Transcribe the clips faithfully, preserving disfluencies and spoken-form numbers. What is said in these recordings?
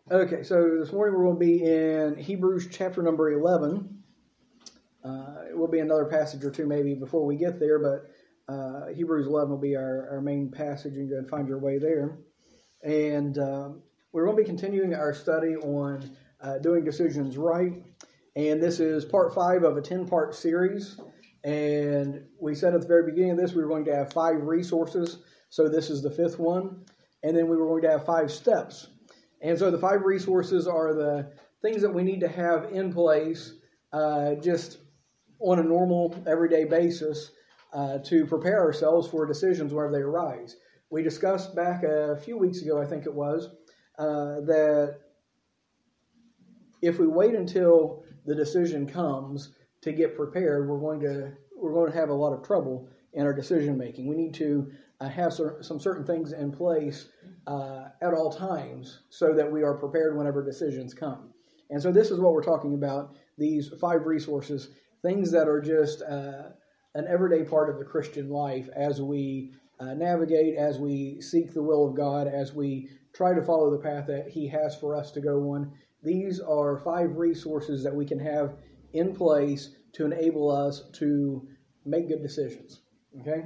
Okay, so this morning we're going to be in Hebrews chapter number eleven. Uh, it will be another passage or two maybe before we get there, but uh, Hebrews eleven will be our, our main passage, and go and find your way there. And um, we're going to be continuing our study on uh, doing decisions right. And this is part five of a ten-part series. And we said at the very beginning of this we were going to have five resources. So this is the fifth one. And then we were going to have five steps. And so the five resources are the things that we need to have in place uh, just on a normal, everyday basis uh, to prepare ourselves for decisions wherever they arise. We discussed back a few weeks ago, I think it was, uh, that if we wait until the decision comes to get prepared, we're going to we're going to have a lot of trouble in our decision making. We need to uh, have cer- some certain things in place uh, at all times so that we are prepared whenever decisions come. And so this is what we're talking about, these five resources, things that are just uh, an everyday part of the Christian life as we uh, navigate, as we seek the will of God, as we try to follow the path that He has for us to go on. These are five resources that we can have in place to enable us to make good decisions. Okay?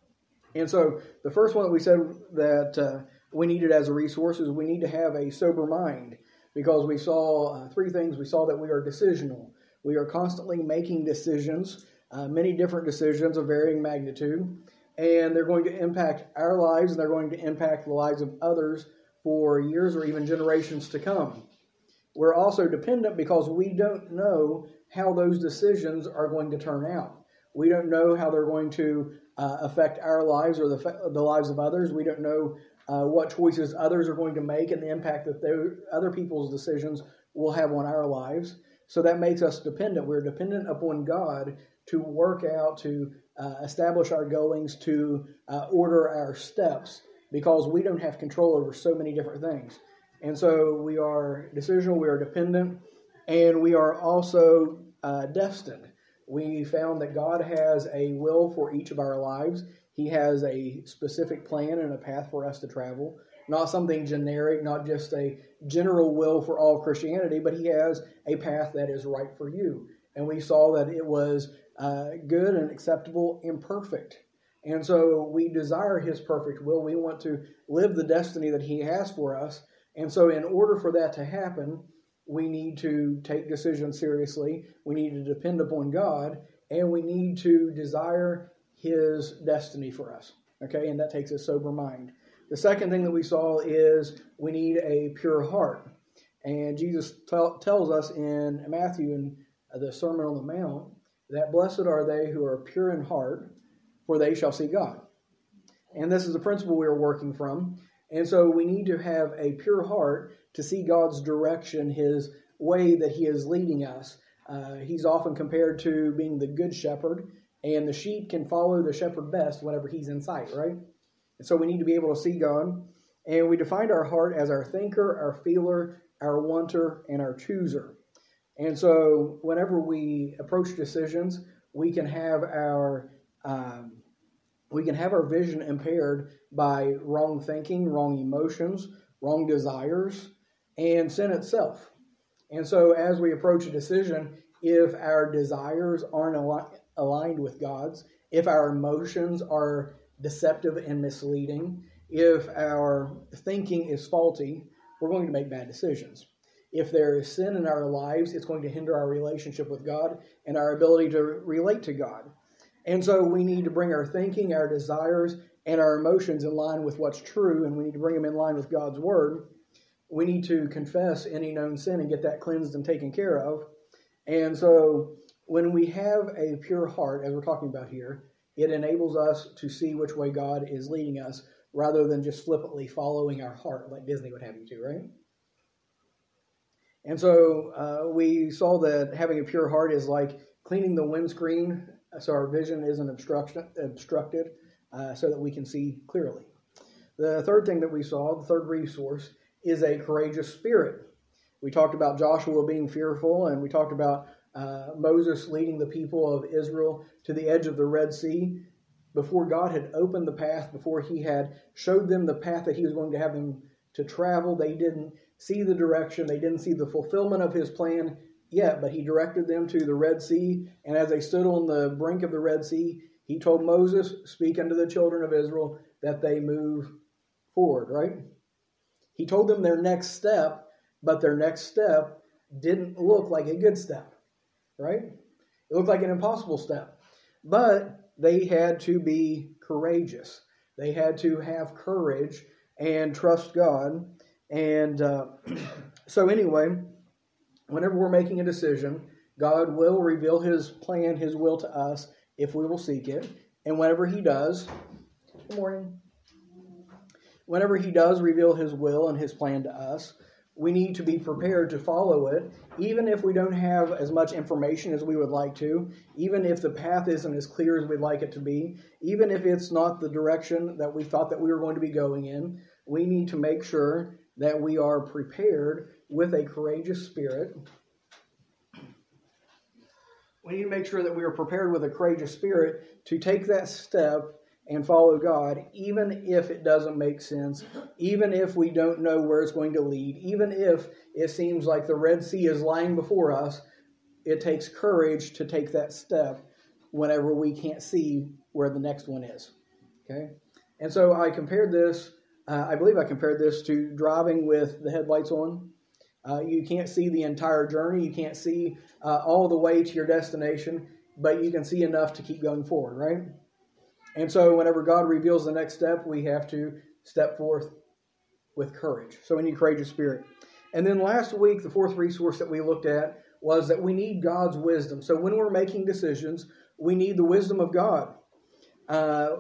And so the first one that we said that uh, we needed as a resource is we need to have a sober mind, because we saw uh, three things. We saw that we are decisional. We are constantly making decisions, uh, many different decisions of varying magnitude, and they're going to impact our lives, and they're going to impact the lives of others for years or even generations to come. We're also dependent because we don't know how those decisions are going to turn out. We don't know how they're going to uh, affect our lives or the, the lives of others. We don't know uh, what choices others are going to make and the impact that their, other people's decisions will have on our lives. So that makes us dependent. We're dependent upon God to work out, to uh, establish our goings, to uh, order our steps, because we don't have control over so many different things. And so we are decisional, we are dependent, and we are also uh, destined. We found that God has a will for each of our lives. He has a specific plan and a path for us to travel. Not something generic, not just a general will for all of Christianity, but He has a path that is right for you. And we saw that it was uh, good and acceptable and perfect. And so we desire His perfect will. We want to live the destiny that He has for us. And so in order for that to happen, we need to take decisions seriously. We need to depend upon God, and we need to desire His destiny for us. Okay, and that takes a sober mind. The second thing that we saw is we need a pure heart. And Jesus t- tells us in Matthew in the Sermon on the Mount that blessed are they who are pure in heart, for they shall see God. And this is the principle we are working from. And so we need to have a pure heart to see God's direction, His way that He is leading us. Uh, he's often compared to being the good shepherd, and the sheep can follow the shepherd best whenever He's in sight, right? And so we need to be able to see God. And we defined our heart as our thinker, our feeler, our wanter, and our chooser. And so whenever we approach decisions, we can have our um, we can have our vision impaired by wrong thinking, wrong emotions, wrong desires, and sin itself. And so as we approach a decision, if our desires aren't al- aligned with God's, if our emotions are deceptive and misleading, if our thinking is faulty, we're going to make bad decisions. If there is sin in our lives, it's going to hinder our relationship with God and our ability to relate to God. And so we need to bring our thinking, our desires, and our emotions in line with what's true, and we need to bring them in line with God's Word. We need to confess any known sin and get that cleansed and taken care of. And so when we have a pure heart, as we're talking about here, it enables us to see which way God is leading us rather than just flippantly following our heart like Disney would have you to, right? And so uh, we saw that having a pure heart is like cleaning the windscreen so our vision isn't obstruction, obstructed uh, so that we can see clearly. The third thing that we saw, the third resource, is a courageous spirit. We talked about Joshua being fearful, and we talked about uh, Moses leading the people of Israel to the edge of the Red Sea before God had opened the path, before He had showed them the path that He was going to have them to travel. They didn't see the direction. They didn't see the fulfillment of his plan yet, but he directed them to the Red Sea. And as they stood on the brink of the Red Sea, he told Moses, speak unto the children of Israel that they move forward, right? He told them their next step, but their next step didn't look like a good step, right? It looked like an impossible step. But they had to be courageous. They had to have courage and trust God. And uh, so anyway, whenever we're making a decision, God will reveal his plan, his will to us if we will seek it. And whenever he does, good morning. Whenever he does reveal his will and his plan to us, we need to be prepared to follow it, even if we don't have as much information as we would like to, even if the path isn't as clear as we'd like it to be, even if it's not the direction that we thought that we were going to be going in. We need to make sure that we are prepared with a courageous spirit. We need to make sure that we are prepared with a courageous spirit to take that step and follow God, even if it doesn't make sense, even if we don't know where it's going to lead, even if it seems like the Red Sea is lying before us. It takes courage to take that step whenever we can't see where the next one is. Okay? And so I compared this, uh, I believe I compared this to driving with the headlights on. Uh, you can't see the entire journey. You can't see uh, all the way to your destination, but you can see enough to keep going forward, right? And so whenever God reveals the next step, we have to step forth with courage. So we need courageous spirit. And then last week, the fourth resource that we looked at was that we need God's wisdom. So when we're making decisions, we need the wisdom of God. Uh,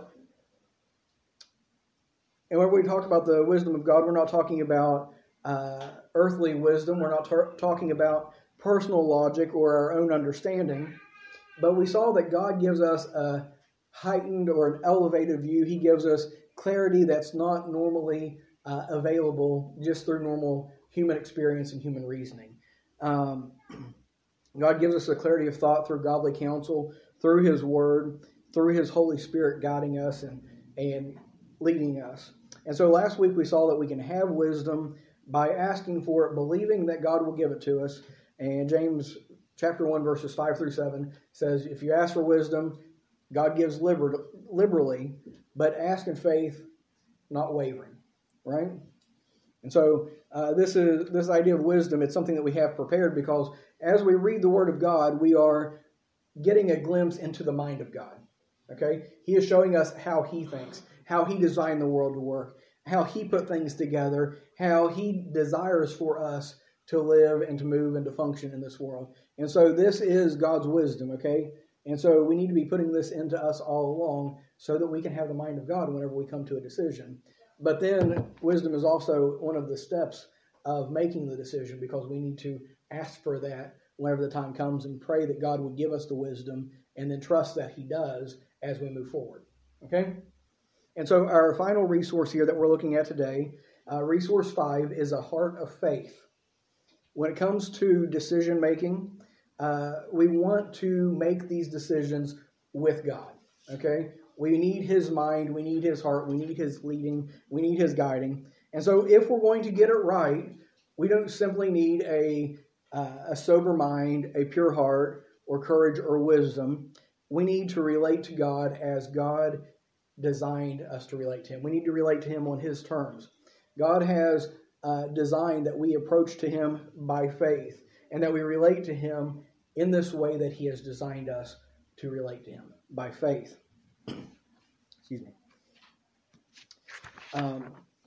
and when we talk about the wisdom of God, we're not talking about uh, earthly wisdom. We're not tar- talking about personal logic or our own understanding. But we saw that God gives us a heightened or an elevated view. He gives us clarity that's not normally uh, available just through normal human experience and human reasoning. Um, God gives us a clarity of thought through godly counsel, through his word, through his Holy Spirit guiding us and, and leading us. And so last week we saw that we can have wisdom by asking for it, believing that God will give it to us. And James chapter one verses five through seven says, if you ask for wisdom, God gives liber- liberally, but ask in faith, not wavering, right? And so uh, this is this idea of wisdom. It's something that we have prepared because as we read the Word of God, we are getting a glimpse into the mind of God. Okay, He is showing us how He thinks, how He designed the world to work, how He put things together, how He desires for us to live and to move and to function in this world. And so this is God's wisdom. Okay. And so we need to be putting this into us all along so that we can have the mind of God whenever we come to a decision. But then wisdom is also one of the steps of making the decision because we need to ask for that whenever the time comes and pray that God would give us the wisdom and then trust that He does as we move forward. Okay? And so our final resource here that we're looking at today, uh, resource five, is a heart of faith. When it comes to decision making, Uh, we want to make these decisions with God, okay? We need His mind, we need His heart, we need His leading, we need His guiding. And so if we're going to get it right, we don't simply need a, uh, a sober mind, a pure heart, or courage or wisdom. We need to relate to God as God designed us to relate to Him. We need to relate to Him on His terms. God has uh, designed that we approach to Him by faith and that we relate to Him in this way that He has designed us to relate to Him, by faith. Excuse me. Um,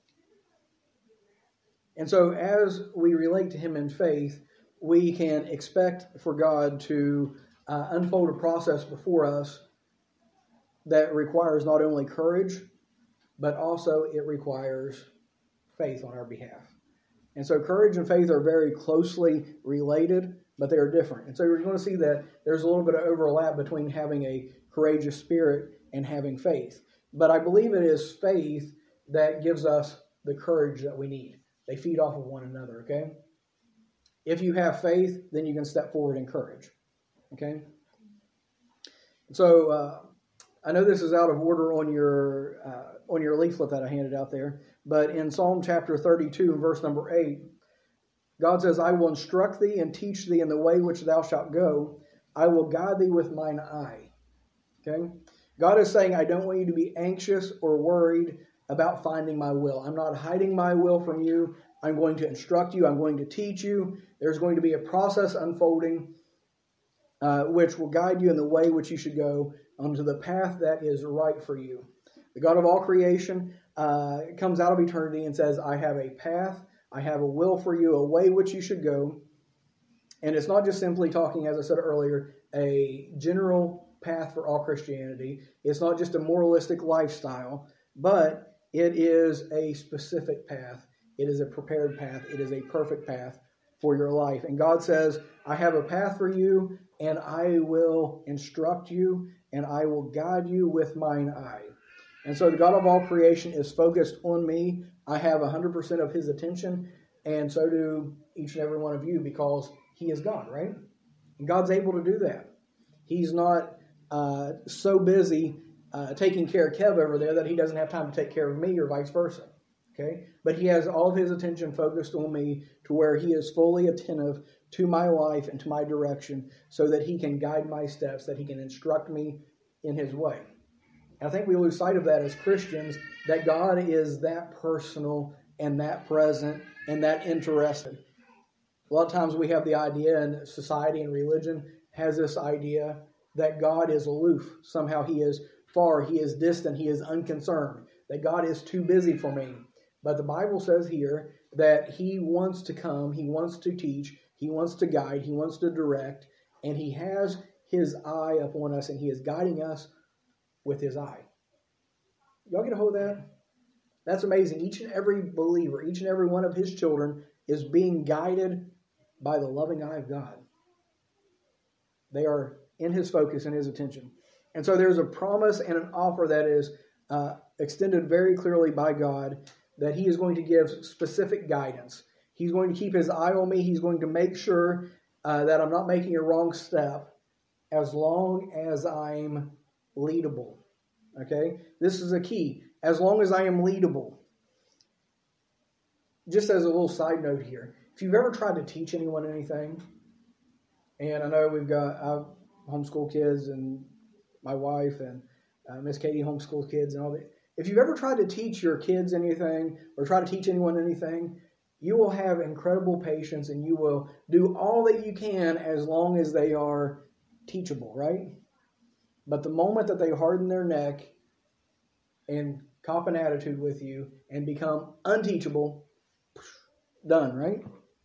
and so as we relate to Him in faith, we can expect for God to uh, unfold a process before us that requires not only courage, but also it requires faith on our behalf. And so courage and faith are very closely related, but they are different. And so you're going to see that there's a little bit of overlap between having a courageous spirit and having faith. But I believe it is faith that gives us the courage that we need. They feed off of one another, okay? If you have faith, then you can step forward in courage, okay? So uh, I know this is out of order on your uh, on your leaflet that I handed out there, But in Psalm chapter thirty-two and verse number eight, God says, I will instruct thee and teach thee in the way which thou shalt go. I will guide thee with mine eye. Okay? God is saying, I don't want you to be anxious or worried about finding my will. I'm not hiding my will from you. I'm going to instruct you. I'm going to teach you. There's going to be a process unfolding uh, which will guide you in the way which you should go onto the path that is right for you. The God of all creation uh, comes out of eternity and says, I have a path. I have a will for you, a way which you should go. And it's not just simply talking, as I said earlier, a general path for all Christianity. It's not just a moralistic lifestyle, but it is a specific path. It is a prepared path. It is a perfect path for your life. And God says, I have a path for you, and I will instruct you, and I will guide you with mine eye. And so the God of all creation is focused on me. I have one hundred percent of his attention, and so do each and every one of you, because he is God, right? And God's able to do that. He's not uh, so busy uh, taking care of Kev over there that he doesn't have time to take care of me, or vice versa. Okay? But he has all of his attention focused on me, to where he is fully attentive to my life and to my direction, so that he can guide my steps, that he can instruct me in his way. And I think we lose sight of that as Christians, that God is that personal and that present and that interested. A lot of times we have the idea, and society and religion has this idea, that God is aloof. Somehow he is far, he is distant, he is unconcerned, that God is too busy for me. But the Bible says here that he wants to come, he wants to teach, he wants to guide, he wants to direct, and he has his eye upon us, and he is guiding us with his eye. Y'all get a hold of that? That's amazing. Each and every believer, each and every one of his children is being guided by the loving eye of God. They are in his focus and his attention. And so there's a promise and an offer that is uh, extended very clearly by God, that he is going to give specific guidance. He's going to keep his eye on me. He's going to make sure uh, that I'm not making a wrong step, as long as I'm leadable. Okay? This is a key. As long as I am leadable. Just as a little side note here, if you've ever tried to teach anyone anything, and I know we've got, I homeschool kids, and my wife, and uh, Miss Katie homeschool kids, and all that. If you've ever tried to teach your kids anything, or try to teach anyone anything, you will have incredible patience, and you will do all that you can as long as they are teachable, right? But the moment that they harden their neck and cop an attitude with you and become unteachable, done, right?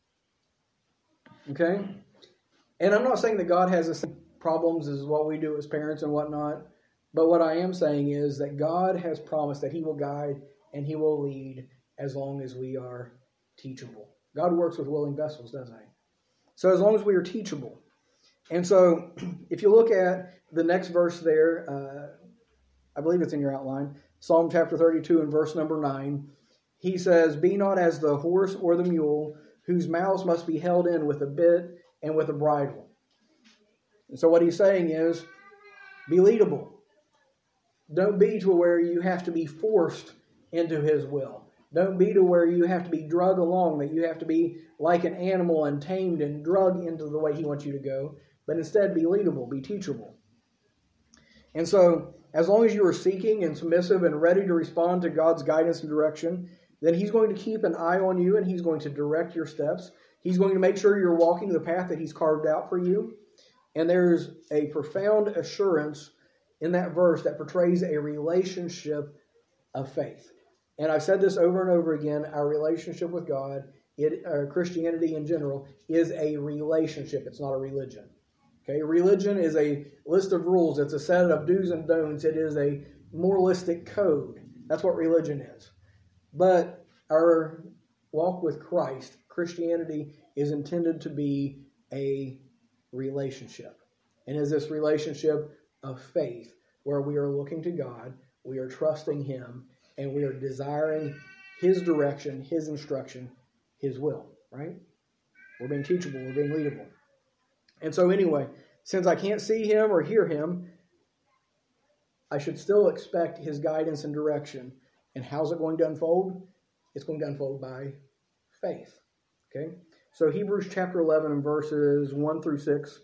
Okay? And I'm not saying that God has the same problems as what we do as parents and whatnot, but what I am saying is that God has promised that he will guide and he will lead as long as we are teachable. God works with willing vessels, doesn't he? So as long as we are teachable. And so if you look at the next verse there, uh, I believe it's in your outline, Psalm chapter thirty-two and verse number nine, he says, be not as the horse or the mule, whose mouths must be held in with a bit and with a bridle. And so what he's saying is, be leadable. Don't be to where you have to be forced into his will. Don't be to where you have to be drug along, that you have to be like an animal and tamed and drug into the way he wants you to go. But instead, be leadable, be teachable. And so, as long as you are seeking and submissive and ready to respond to God's guidance and direction, then he's going to keep an eye on you, and he's going to direct your steps. He's going to make sure you're walking the path that he's carved out for you. And there's a profound assurance in that verse that portrays a relationship of faith. And I've said this over and over again, our relationship with God, it, uh, Christianity in general, is a relationship. It's not a religion. Okay, religion is a list of rules. It's a set of do's and don'ts. It is a moralistic code. That's what religion is. But our walk with Christ, Christianity, is intended to be a relationship. And is this relationship of faith, where we are looking to God, we are trusting him, and we are desiring his direction, his instruction, his will, right? We're being teachable, we're being leadable. And so anyway, since I can't see him or hear him, I should still expect his guidance and direction. And how's it going to unfold? it's going to unfold by faith. Okay? So Hebrews chapter eleven and verses one through six.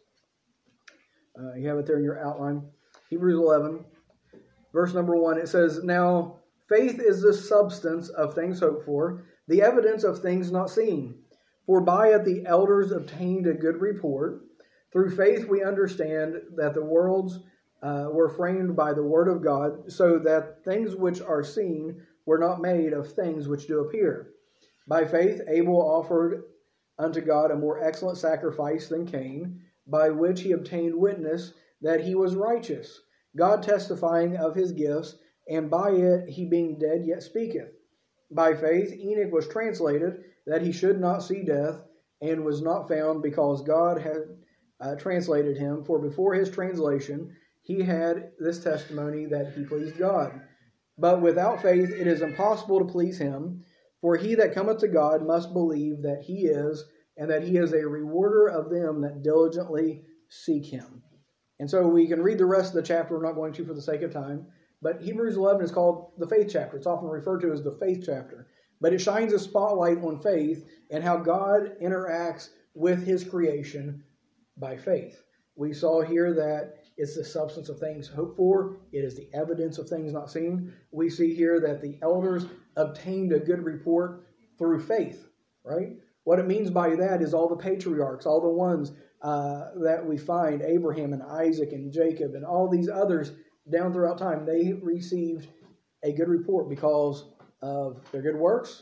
Uh, you have it there in your outline. Hebrews eleven, verse number one. It says, "Now faith is the substance of things hoped for, the evidence of things not seen. For by it the elders obtained a good report. Through faith we understand that the worlds uh, were framed by the word of God, so that things which are seen were not made of things which do appear. By faith Abel offered unto God a more excellent sacrifice than Cain, by which he obtained witness that he was righteous, God testifying of his gifts, and by it he being dead yet speaketh. By faith Enoch was translated, that he should not see death, and was not found, because God had uh, translated him. For before his translation he had this testimony, that he pleased God. But without faith it is impossible to please him. For he that cometh to God must believe that he is, and that he is a rewarder of them that diligently seek him." And so we can read the rest of the chapter. We're not going to for the sake of time. But Hebrews eleven is called the faith chapter. It's often referred to as the faith chapter. But it shines a spotlight on faith and how God interacts with his creation by faith. We saw here that it's the substance of things hoped for. It is the evidence of things not seen. We see here that the elders obtained a good report through faith, right? What it means by that is all the patriarchs, all the ones uh, that we find, Abraham and Isaac and Jacob and all these others down throughout time, they received a good report because of their good works?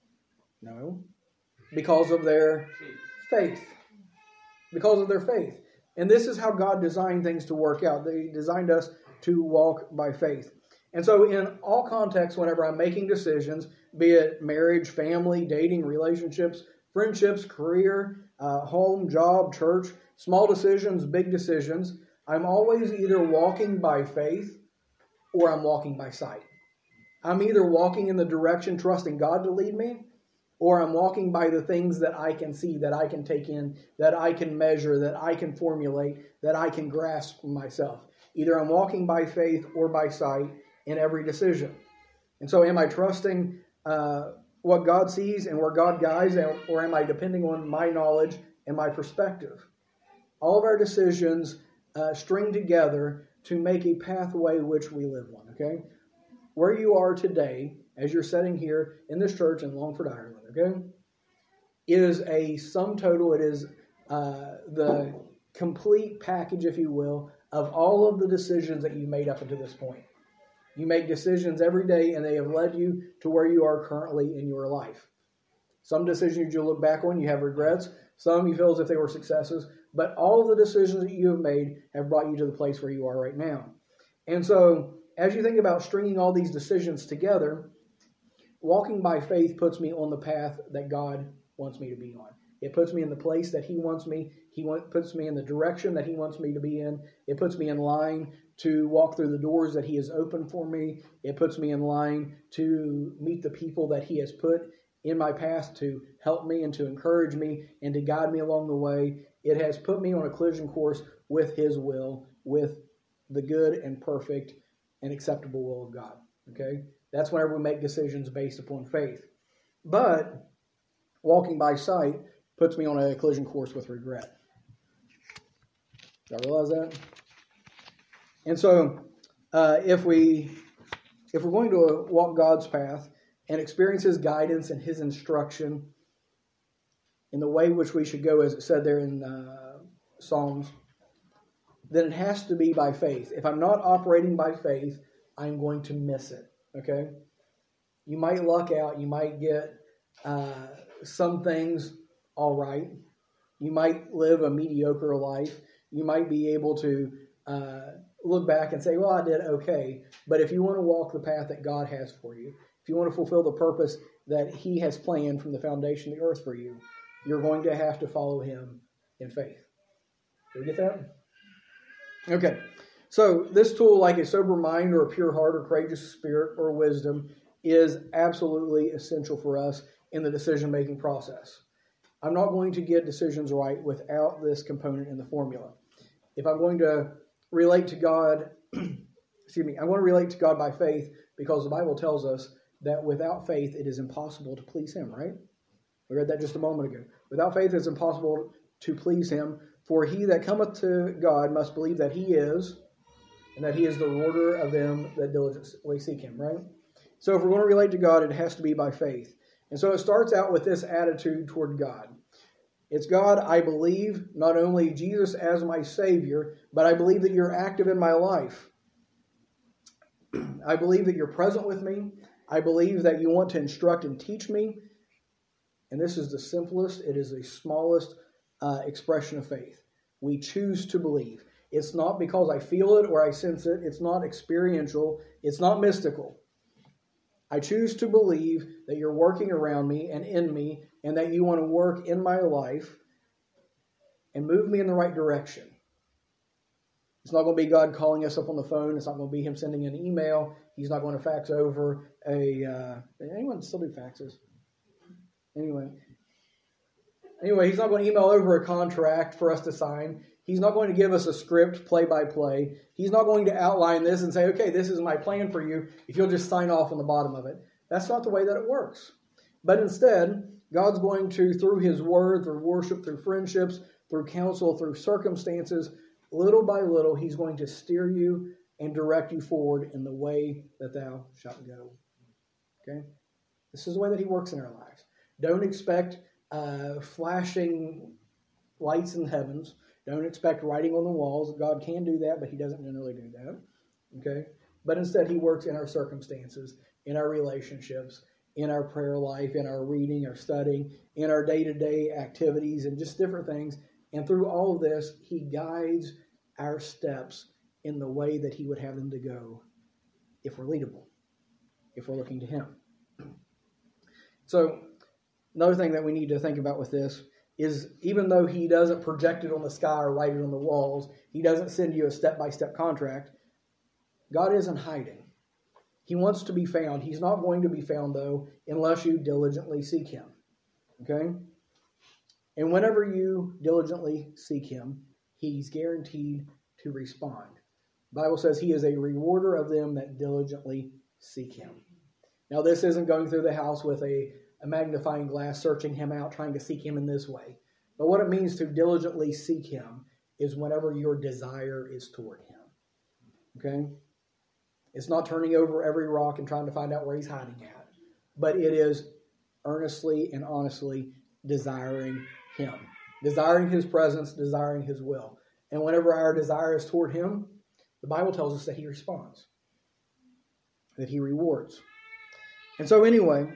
No. Because of their faith. Because of their faith. And this is how God designed things to work out. They designed us to walk by faith. And so in all contexts, whenever I'm making decisions, be it marriage, family, dating, relationships, friendships, career, uh, home, job, church, small decisions, big decisions, I'm always either walking by faith or I'm walking by sight. I'm either walking in the direction trusting God to lead me, or I'm walking by the things that I can see, that I can take in, that I can measure, that I can formulate, that I can grasp myself. Either I'm walking by faith or by sight in every decision. And so am I trusting uh, what God sees and where God guides, or am I depending on my knowledge and my perspective? All of our decisions uh, string together to make a pathway which we live on, okay? Where you are today, as you're sitting here in this church in Longford, Ireland, okay, is a sum total. It is uh, the complete package, if you will, of all of the decisions that you made up until this point. You make decisions every day, and they have led you to where you are currently in your life. Some decisions you look back on, you have regrets. Some you feel as if they were successes. But all of the decisions that you have made have brought you to the place where you are right now. And so, as you think about stringing all these decisions together, walking by faith puts me on the path that God wants me to be on. It puts me in the place that he wants me. He want, puts me in the direction that he wants me to be in. It puts me in line to walk through the doors that he has opened for me. It puts me in line to meet the people that he has put in my path to help me and to encourage me and to guide me along the way. It has put me on a collision course with his will, with the good and perfect and acceptable will of God. Okay? That's whenever we make decisions based upon faith. But walking by sight puts me on a collision course with regret. Did I realize that? And so, uh, if we if we're going to walk God's path and experience his guidance and his instruction in the way which we should go, as it said there in uh, Psalms, then it has to be by faith. If I'm not operating by faith, I'm going to miss it. Okay? You might luck out. You might get uh, some things all right. You might live a mediocre life. You might be able to uh, look back and say, well, I did okay. But if you want to walk the path that God has for you, if you want to fulfill the purpose that he has planned from the foundation of the earth for you, you're going to have to follow him in faith. Did we get that? Okay. So this tool, like a sober mind or a pure heart or courageous spirit or wisdom, is absolutely essential for us in the decision-making process. I'm not going to get decisions right without this component in the formula. If I'm going to relate to God, excuse me, I'm going to relate to God by faith because the Bible tells us that without faith it is impossible to please him, right? We read that just a moment ago. Without faith it is impossible to please him, for he that cometh to God must believe that he is, and that he is the rewarder of them that diligently seek him, right? So if we're going to relate to God, it has to be by faith. And so it starts out with this attitude toward God. It's, God, I believe not only Jesus as my Savior, but I believe that you're active in my life. I believe that you're present with me. I believe that you want to instruct and teach me. And this is the simplest, it is the smallest uh, expression of faith. We choose to believe. It's not because I feel it or I sense it. It's not experiential. It's not mystical. I choose to believe that you're working around me and in me, and that you want to work in my life and move me in the right direction. It's not going to be God calling us up on the phone. It's not going to be him sending an email. He's not going to fax over a... Uh, anyone still do faxes? Anyway. Anyway, he's not going to email over a contract for us to sign. He's not going to give us a script play-by-play. He's not going to outline this and say, okay, this is my plan for you, if you'll just sign off on the bottom of it. That's not the way that it works. But instead, God's going to, through his word, through worship, through friendships, through counsel, through circumstances, little by little, he's going to steer you and direct you forward in the way that thou shalt go. Okay? This is the way that he works in our lives. Don't expect uh, flashing lights in the heavens. Don't expect writing on the walls. God can do that, but he doesn't generally do that. Okay? But instead, he works in our circumstances, in our relationships, in our prayer life, in our reading, our studying, in our day-to-day activities, and just different things. And through all of this, he guides our steps in the way that he would have them to go if we're leadable, if we're looking to him. So, another thing that we need to think about with this is, even though he doesn't project it on the sky or write it on the walls, he doesn't send you a step-by-step contract, God isn't hiding. He wants to be found. He's not going to be found, though, unless you diligently seek him. Okay? And whenever you diligently seek him, he's guaranteed to respond. The Bible says he is a rewarder of them that diligently seek him. Now, this isn't going through the house with a a magnifying glass, searching him out, trying to seek him in this way. But what it means to diligently seek him is whenever your desire is toward him. Okay? It's not turning over every rock and trying to find out where he's hiding at. But it is earnestly and honestly desiring him. Desiring his presence, desiring his will. And whenever our desire is toward him, the Bible tells us that he responds. That he rewards. And so anyway,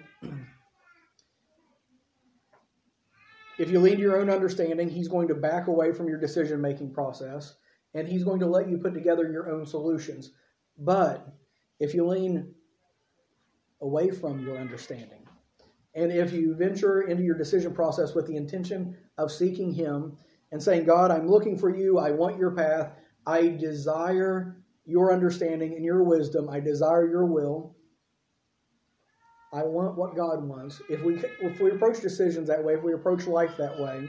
if you lean to your own understanding, he's going to back away from your decision-making process, and he's going to let you put together your own solutions. But if you lean away from your understanding, and if you venture into your decision process with the intention of seeking him and saying, God, I'm looking for you, I want your path, I desire your understanding and your wisdom, I desire your will, I want what God wants. If we if we approach decisions that way, if we approach life that way,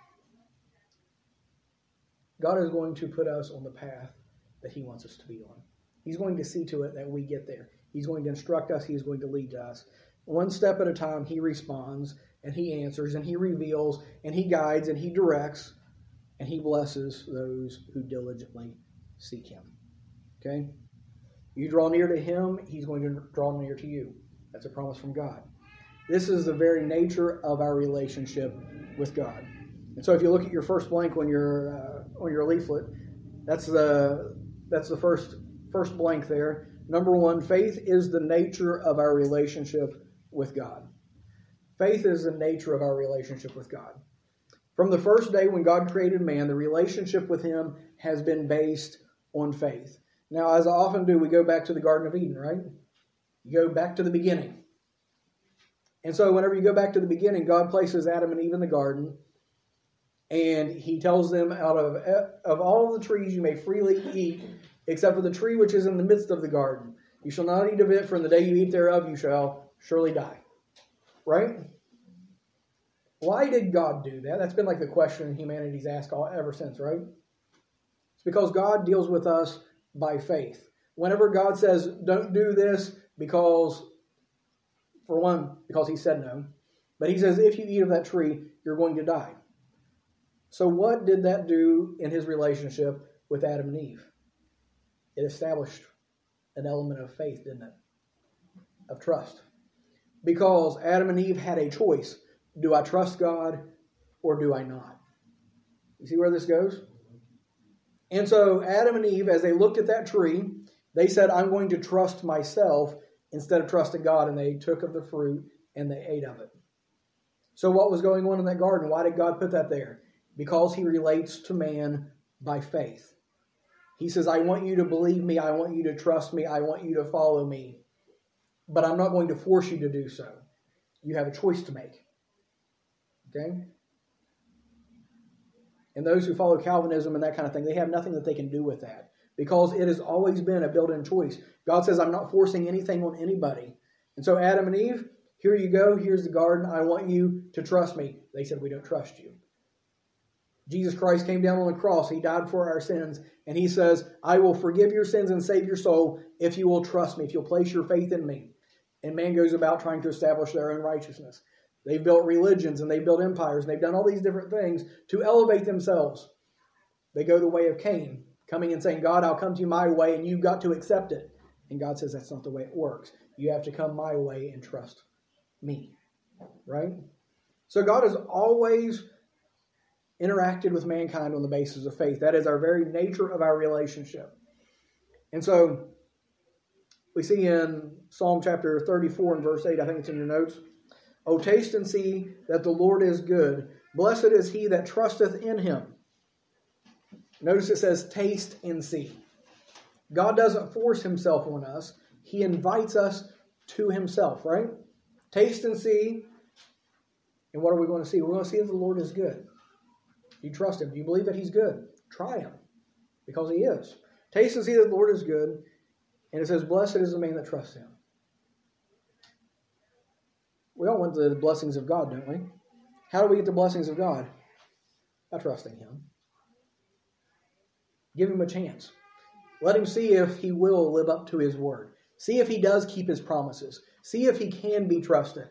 God is going to put us on the path that he wants us to be on. He's going to see to it that we get there. He's going to instruct us. He's going to lead us. One step at a time, he responds, and he answers, and he reveals, and he guides, and he directs, and he blesses those who diligently seek him. Okay? You draw near to him, he's going to draw near to you. That's a promise from God. This is the very nature of our relationship with God. And so if you look at your first blank on your uh, on your leaflet, that's the that's the first first blank there. Number one, faith is the nature of our relationship with God. Faith is the nature of our relationship with God. From the first day when God created man, the relationship with him has been based on faith. Now, as I often do, we go back to the Garden of Eden, right? You go back to the beginning. And so whenever you go back to the beginning, God places Adam and Eve in the garden, and he tells them, out of, of all the trees you may freely eat, except for the tree which is in the midst of the garden. You shall not eat of it, for in the day you eat thereof you shall surely die. Right? Why did God do that? That's been like the question humanity's asked all, ever since, right? It's because God deals with us by faith. Whenever God says, don't do this because For one, because he said no. But he says, if you eat of that tree, you're going to die. So what did that do in his relationship with Adam and Eve? It established an element of faith, didn't it? Of trust. Because Adam and Eve had a choice. Do I trust God or do I not? You see where this goes? And so Adam and Eve, as they looked at that tree, they said, I'm going to trust myself instead of trusting God. And they took of the fruit and they ate of it. So what was going on in that garden? Why did God put that there? Because he relates to man by faith. He says, I want you to believe me. I want you to trust me. I want you to follow me. But I'm not going to force you to do so. You have a choice to make. Okay? And those who follow Calvinism and that kind of thing, they have nothing that they can do with that. Because it has always been a built-in choice. God says, I'm not forcing anything on anybody. And so Adam and Eve, here you go. Here's the garden. I want you to trust me. They said, we don't trust you. Jesus Christ came down on the cross. He died for our sins. And he says, I will forgive your sins and save your soul if you will trust me, if you'll place your faith in me. And man goes about trying to establish their own righteousness. They've built religions and they've built empires. And they've done all these different things to elevate themselves. They go the way of Cain, coming and saying, God, I'll come to you my way and you've got to accept it. And God says, that's not the way it works. You have to come my way and trust me. Right? So God has always interacted with mankind on the basis of faith. That is our very nature of our relationship. And so we see in Psalm chapter thirty-four and verse eight, I think it's in your notes. O taste and see that the Lord is good. Blessed is he that trusteth in him. Notice it says taste and see. God doesn't force himself on us. He invites us to himself, right? Taste and see. And what are we going to see? We're going to see that the Lord is good. Do you trust him? Do you believe that he's good? Try him. Because he is. Taste and see that the Lord is good. And it says, blessed is the man that trusts him. We all want the blessings of God, don't we? How do we get the blessings of God? By trusting him. Give him a chance. Let him see if he will live up to his word. See if he does keep his promises. See if he can be trusted.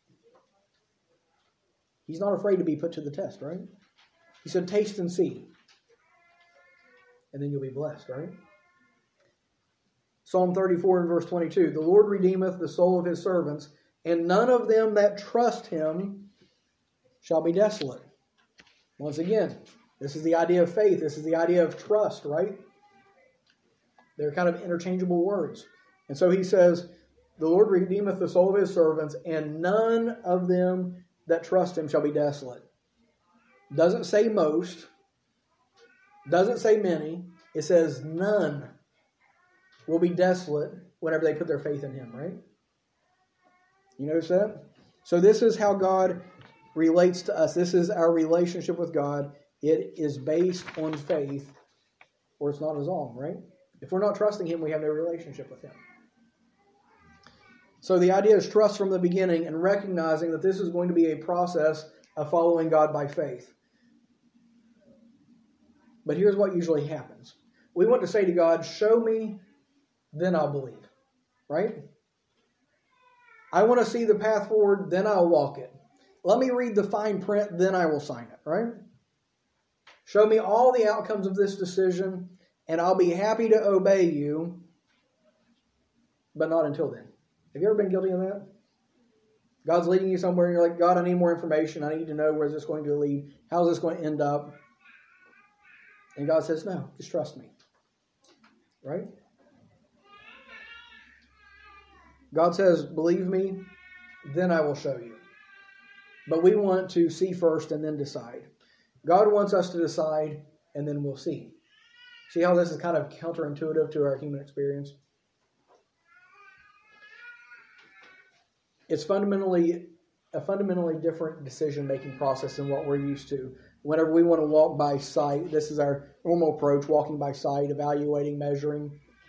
He's not afraid to be put to the test, right? He said, taste and see. And then you'll be blessed, right? Psalm thirty-four and verse twenty-two. The Lord redeemeth the soul of his servants, and none of them that trust him shall be desolate. Once again, this is the idea of faith. This is the idea of trust, right? They're kind of interchangeable words. And so he says, the Lord redeemeth the soul of his servants, and none of them that trust him shall be desolate. Doesn't say most. Doesn't say many. It says none will be desolate whenever they put their faith in him, right? You notice that? So this is how God relates to us. This is our relationship with God. It is based on faith, or it's not as all, right? If we're not trusting him, we have no relationship with him. So the idea is trust from the beginning and recognizing that this is going to be a process of following God by faith. But here's what usually happens. We want to say to God, show me, then I'll believe. Right? I want to see the path forward, then I'll walk it. Let me read the fine print, then I will sign it. Right? Show me all the outcomes of this decision, and I'll be happy to obey you, but not until then. Have you ever been guilty of that? God's leading you somewhere, and you're like, God, I need more information. I need to know where this is going to lead. How is this going to end up? And God says, no, just trust me. Right? God says, believe me, then I will show you. But we want to see first and then decide. God wants us to decide, and then we'll see. See how this is kind of counterintuitive to our human experience? It's fundamentally a fundamentally different decision-making process than what we're used to. Whenever we want to walk by sight, this is our normal approach, walking by sight, evaluating, measuring.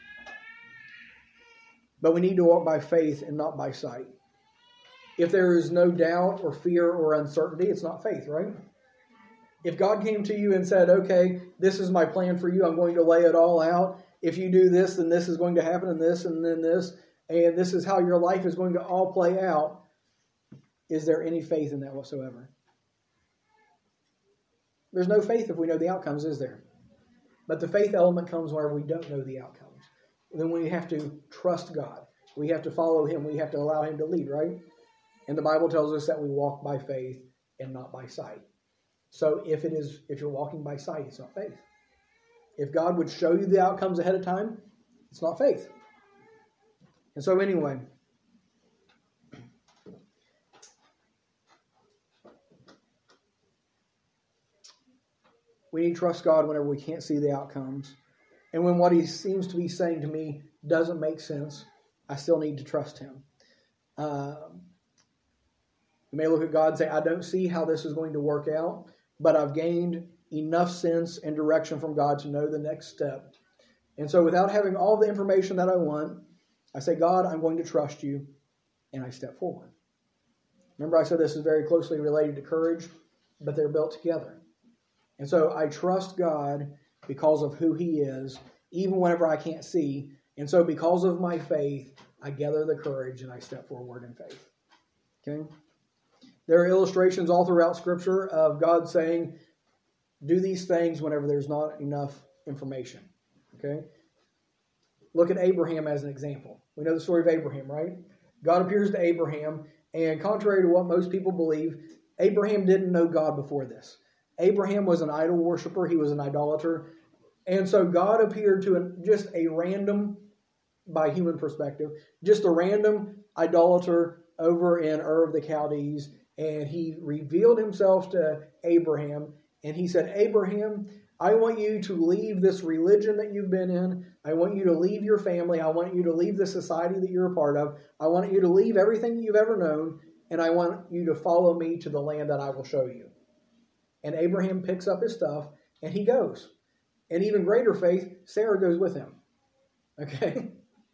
But we need to walk by faith and not by sight. If there is no doubt or fear or uncertainty, it's not faith, right? If God came to you and said, okay, this is my plan for you, I'm going to lay it all out. If you do this, then this is going to happen, and this, and then this. and this is how your life is going to all play out, is there any faith in that whatsoever? There's no faith if we know the outcomes, is there? But the faith element comes whenever we don't know the outcomes. Then we have to trust God. We have to follow Him. We have to allow Him to lead, right? And the Bible tells us that we walk by faith and not by sight. So if it is, if you're walking by sight, it's not faith. If God would show you the outcomes ahead of time, it's not faith. And so anyway, we need to trust God whenever we can't see the outcomes. And when what He seems to be saying to me doesn't make sense, I still need to trust Him. Uh, you may look at God and say, I don't see how this is going to work out, but I've gained enough sense and direction from God to know the next step. And so without having all the information that I want, I say, God, I'm going to trust you, and I step forward. Remember I said this is very closely related to courage, but they're built together. And so I trust God because of who He is, even whenever I can't see. And so because of my faith, I gather the courage and I step forward in faith. Okay? There are illustrations all throughout Scripture of God saying, do these things whenever there's not enough information. Okay? Look at Abraham as an example. We know the story of Abraham, right? God appears to Abraham, and contrary to what most people believe, Abraham didn't know God before this. Abraham was an idol worshiper. He was an idolater. And so God appeared to an, just a random, by human perspective, just a random idolater over in Ur of the Chaldees. And He revealed Himself to Abraham. And He said, Abraham, I want you to leave this religion that you've been in. I want you to leave your family. I want you to leave the society that you're a part of. I want you to leave everything that you've ever known. And I want you to follow me to the land that I will show you. And Abraham picks up his stuff and he goes. And even greater faith, Sarah goes with him. Okay?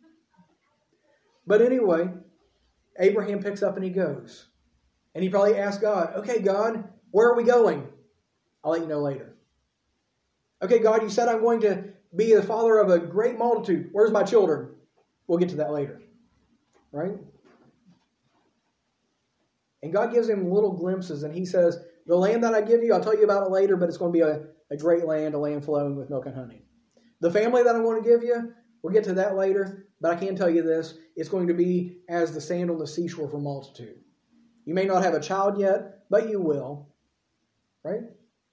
But anyway, Abraham picks up and he goes. And he probably asks God, okay, God, where are we going? I'll let you know later. Okay, God, you said I'm going to be the father of a great multitude. Where's my children? We'll get to that later. Right? And God gives him little glimpses and He says, the land that I give you, I'll tell you about it later, but it's going to be a, a great land, a land flowing with milk and honey. The family that I'm going to give you, we'll get to that later, but I can tell you this, it's going to be as the sand on the seashore for multitude. You may not have a child yet, but you will. Right?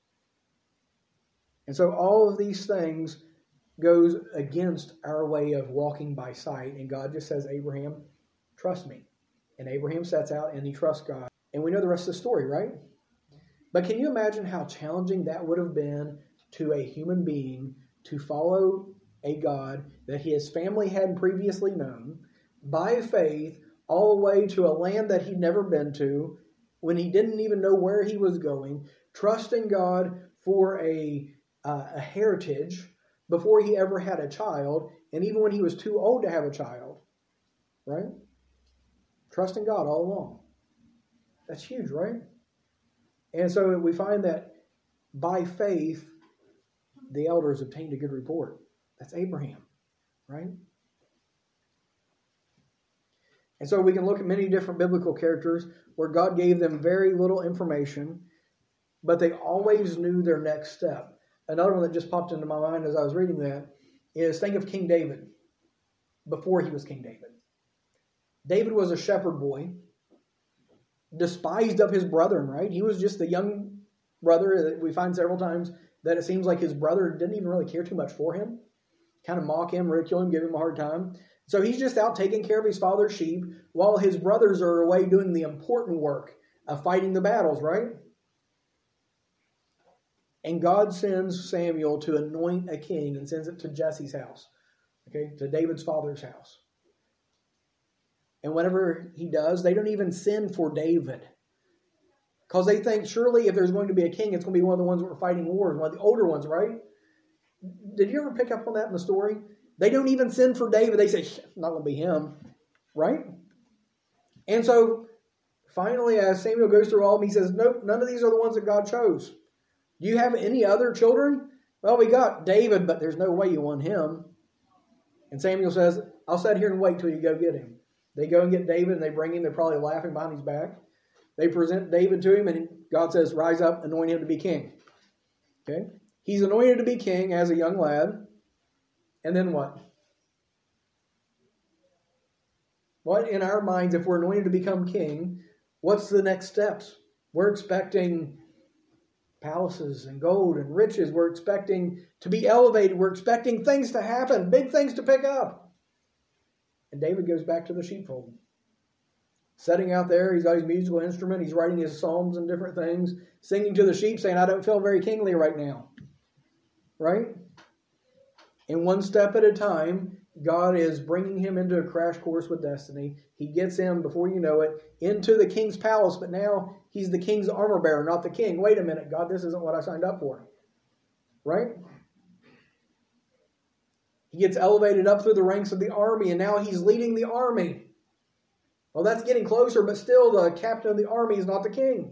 And so all of these things goes against our way of walking by sight, and God just says, Abraham, trust me. And Abraham sets out and he trusts God. And we know the rest of the story, right? But can you imagine how challenging that would have been to a human being to follow a God that his family hadn't previously known by faith all the way to a land that he'd never been to when he didn't even know where he was going, trusting God for a, uh, a heritage before he ever had a child, and even when he was too old to have a child, right? Trusting God all along. That's huge, right? And so we find that by faith, the elders obtained a good report. That's Abraham, right? And so we can look at many different biblical characters where God gave them very little information, but they always knew their next step. Another one that just popped into my mind as I was reading that is think of King David before he was King David. David was a shepherd boy, despised of his brethren, right? He was just the young brother that we find several times that it seems like his brother didn't even really care too much for him. Kind of mock him, ridicule him, give him a hard time. So he's just out taking care of his father's sheep while his brothers are away doing the important work of fighting the battles, right? And God sends Samuel to anoint a king and sends it to Jesse's house, okay, to David's father's house. And whenever he does, they don't even send for David. Because they think, surely if there's going to be a king, it's going to be one of the ones that were fighting wars, one of the older ones, right? Did you ever pick up on that in the story? They don't even send for David. They say, not going to be him, right? And so, finally, as Samuel goes through all of them, he says, nope, none of these are the ones that God chose. Do you have any other children? Well, we got David, but there's no way you want him. And Samuel says, I'll sit here and wait till you go get him. They go and get David and they bring him. They're probably laughing behind his back. They present David to him and God says, rise up, anoint him to be king. Okay? He's anointed to be king as a young lad. And then what? What in our minds, if we're anointed to become king, what's the next steps? We're expecting palaces and gold and riches. We're expecting to be elevated. We're expecting things to happen, big things to pick up. And David goes back to the sheepfold. Setting out there, he's got his musical instrument. He's writing his psalms and different things, singing to the sheep, saying, I don't feel very kingly right now. Right? And one step at a time, God is bringing him into a crash course with destiny. He gets him, before you know it, into the king's palace, but now he's the king's armor bearer, not the king. Wait a minute, God, this isn't what I signed up for. Right? He gets elevated up through the ranks of the army, and now he's leading the army. Well, that's getting closer, but still the captain of the army is not the king.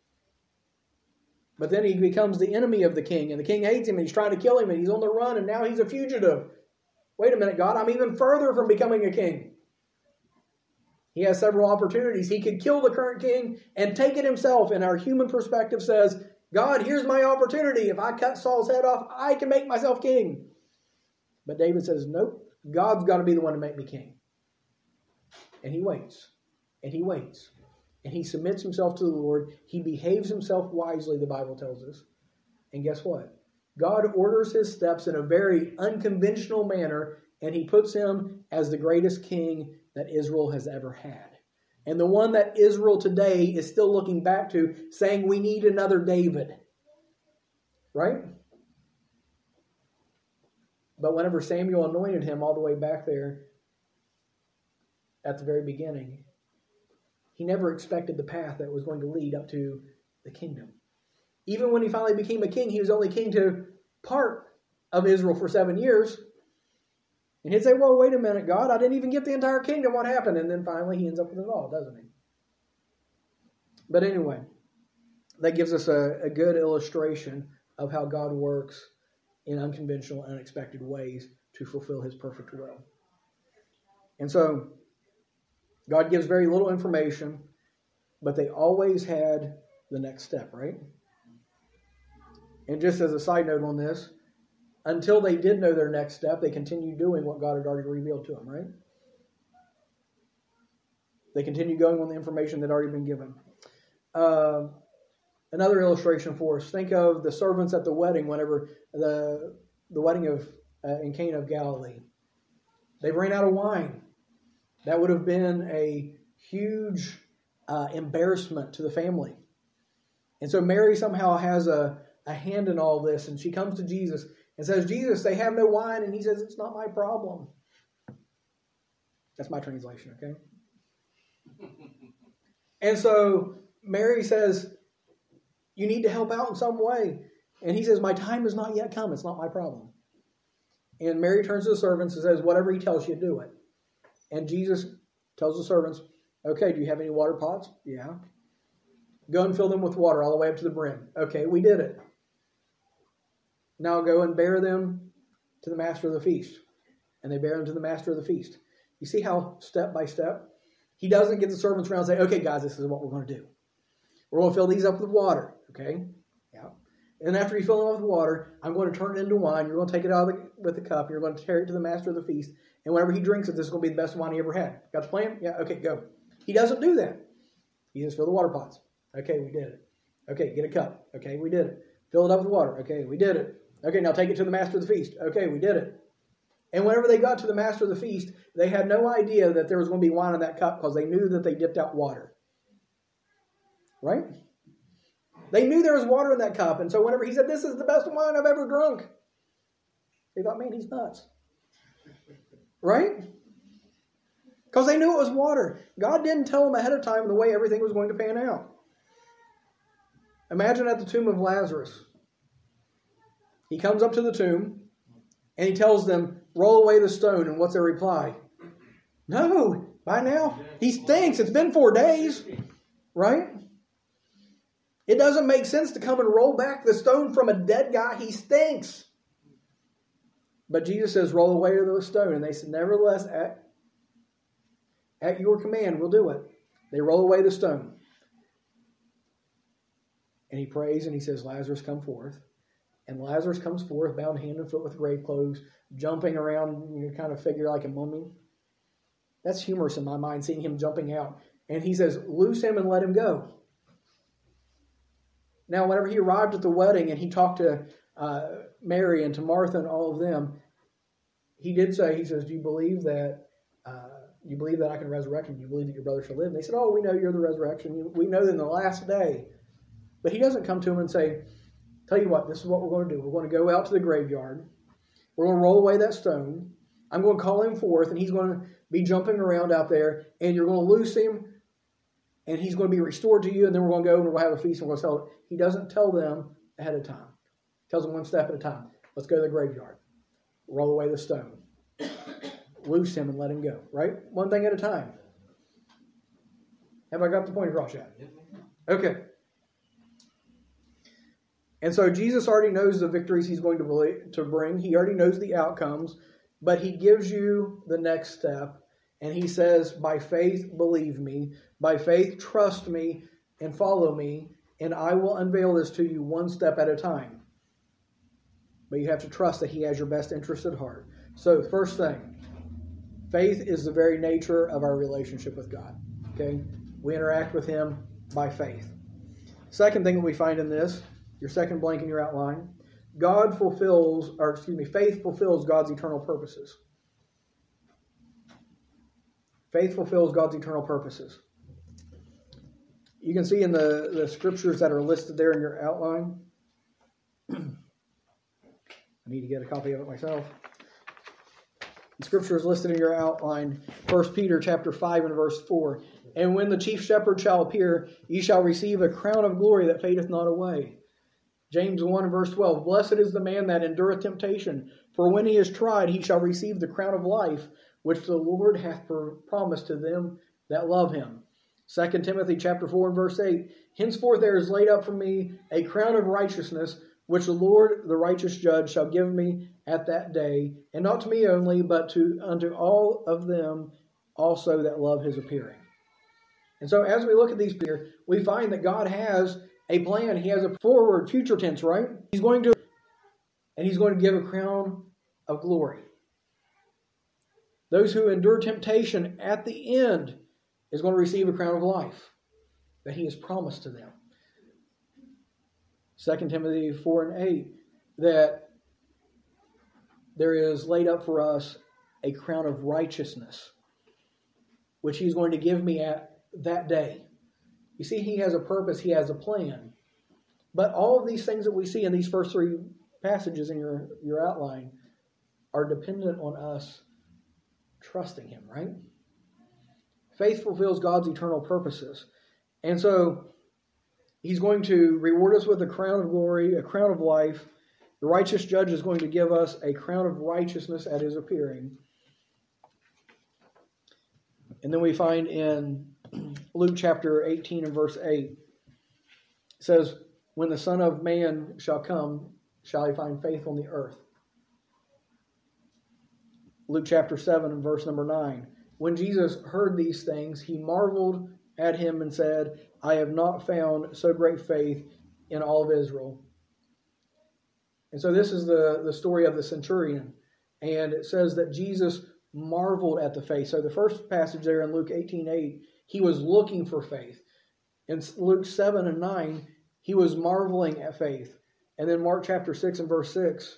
But then he becomes the enemy of the king, and the king hates him, and he's trying to kill him, and he's on the run, and now he's a fugitive. Wait a minute, God, I'm even further from becoming a king. He has several opportunities. He could kill the current king and take it himself, and our human perspective says, God, here's my opportunity. If I cut Saul's head off, I can make myself king. But David says, nope, God's got to be the one to make me king. And he waits, and he waits, and he submits himself to the Lord. He behaves himself wisely, the Bible tells us. And guess what? God orders his steps in a very unconventional manner, and he puts him as the greatest king that Israel has ever had. And the one that Israel today is still looking back to, saying we need another David. Right? But whenever Samuel anointed him all the way back there, at the very beginning, he never expected the path that was going to lead up to the kingdom. Even when he finally became a king, he was only king to part of Israel for seven years. And he'd say, well, wait a minute, God, I didn't even get the entire kingdom. What happened? And then finally he ends up with it all, doesn't he? But anyway, that gives us a, a good illustration of how God works in unconventional, unexpected ways to fulfill his perfect will. And so, God gives very little information, but they always had the next step, right? And just as a side note on this, until they did know their next step, they continued doing what God had already revealed to them, right? They continued going on the information that had already been given. Uh, another illustration for us. Think of the servants at the wedding whenever the, the wedding of uh, in Cana of Galilee. They ran out of wine. That would have been a huge uh, embarrassment to the family. And so Mary somehow has a, a hand in all this, and she comes to Jesus and says, Jesus, they have no wine. And he says, it's not my problem. That's my translation, okay? And so Mary says, you need to help out in some way. And he says, my time has not yet come. It's not my problem. And Mary turns to the servants and says, whatever he tells you, do it. And Jesus tells the servants, okay, do you have any water pots? Yeah. Go and fill them with water all the way up to the brim. Okay, we did it. Now go and bear them to the master of the feast. And they bear them to the master of the feast. You see how step by step? He doesn't get the servants around and say, okay, guys, this is what we're going to do. We're going to fill these up with water. Okay? Yeah. And after you fill them up with water, I'm going to turn it into wine. You're going to take it out of the, with the cup. You're going to carry it to the master of the feast. And whenever he drinks it, this is going to be the best wine he ever had. Got the plan? Yeah, okay, go. He doesn't do that. He just fill the water pots. Okay, we did it. Okay, get a cup. Okay, we did it. Fill it up with water. Okay, we did it. Okay, now take it to the master of the feast. Okay, we did it. And whenever they got to the master of the feast, they had no idea that there was going to be wine in that cup because they knew that they dipped out water. Right? They knew there was water in that cup. And so whenever he said, this is the best wine I've ever drunk, they thought, man, he's nuts. Right? Because they knew it was water. God didn't tell them ahead of time the way everything was going to pan out. Imagine at the tomb of Lazarus. He comes up to the tomb and he tells them, roll away the stone. And what's their reply? No, by now he stinks. It's been four days. Right? It doesn't make sense to come and roll back the stone from a dead guy. He stinks. But Jesus says, roll away the stone. And they said, nevertheless, At your command, we'll do it. They roll away the stone. And he prays and he says, Lazarus, come forth. And Lazarus comes forth, bound hand and foot with grave clothes, jumping around, you know, kind of figure like a mummy. That's humorous in my mind, seeing him jumping out. And he says, loose him and let him go. Now, whenever he arrived at the wedding and he talked to uh, Mary and to Martha and all of them, he did say, he says, do you believe that uh, you believe that I can resurrect him? Do you believe that your brother shall live? And they said, oh, we know you're the resurrection. We know that in the last day. But he doesn't come to him and say, tell you what, this is what we're going to do. We're going to go out to the graveyard. We're going to roll away that stone. I'm going to call him forth, and he's going to be jumping around out there, and you're going to loose him, and he's going to be restored to you, and then we're going to go and we'll have a feast and we'll celebrate. He doesn't tell them ahead of time. He tells them one step at a time. Let's go to the graveyard. Roll away the stone. Loose him and let him go. Right? One thing at a time. Have I got the point across yet? Okay. And so Jesus already knows the victories he's going to to bring. He already knows the outcomes. But he gives you the next step. And he says, by faith, believe me. By faith, trust me and follow me. And I will unveil this to you one step at a time. But you have to trust that he has your best interest at heart. So, first thing, faith is the very nature of our relationship with God. Okay? We interact with him by faith. Second thing that we find in this, your second blank in your outline, God fulfills, or excuse me, faith fulfills God's eternal purposes. Faith fulfills God's eternal purposes. You can see in the, the scriptures that are listed there in your outline. I need to get a copy of it myself. The scripture is listed in your outline. First Peter chapter five and verse four. And when the chief shepherd shall appear, ye shall receive a crown of glory that fadeth not away. James one and verse twelve. Blessed is the man that endureth temptation, for when he is tried, he shall receive the crown of life, which the Lord hath promised to them that love him. Second Timothy chapter four and verse eight. Henceforth there is laid up for me a crown of righteousness, which the Lord, the righteous judge, shall give me at that day, and not to me only, but to unto all of them also that love his appearing. And so as we look at these here, we find that God has a plan. He has a forward, future tense, right? He's going to, and he's going to give a crown of glory. Those who endure temptation at the end is going to receive a crown of life that he has promised to them. Second Timothy four and eight, that there is laid up for us a crown of righteousness, which he's going to give me at that day. You see, he has a purpose, he has a plan. But all of these things that we see in these first three passages in your, your outline are dependent on us trusting him, right? Faith fulfills God's eternal purposes. And so he's going to reward us with a crown of glory, a crown of life. The righteous judge is going to give us a crown of righteousness at his appearing. And then we find in Luke chapter eighteen and verse eight, it says, when the Son of Man shall come, shall he find faith on the earth? Luke chapter seven and verse number nine. When Jesus heard these things, he marveled at him and said, I have not found so great faith in all of Israel. And so this is the, the story of the centurion. And it says that Jesus marveled at the faith. So the first passage there in Luke eighteen eight, he was looking for faith. In Luke seven and nine, he was marveling at faith. And then Mark chapter six and verse six,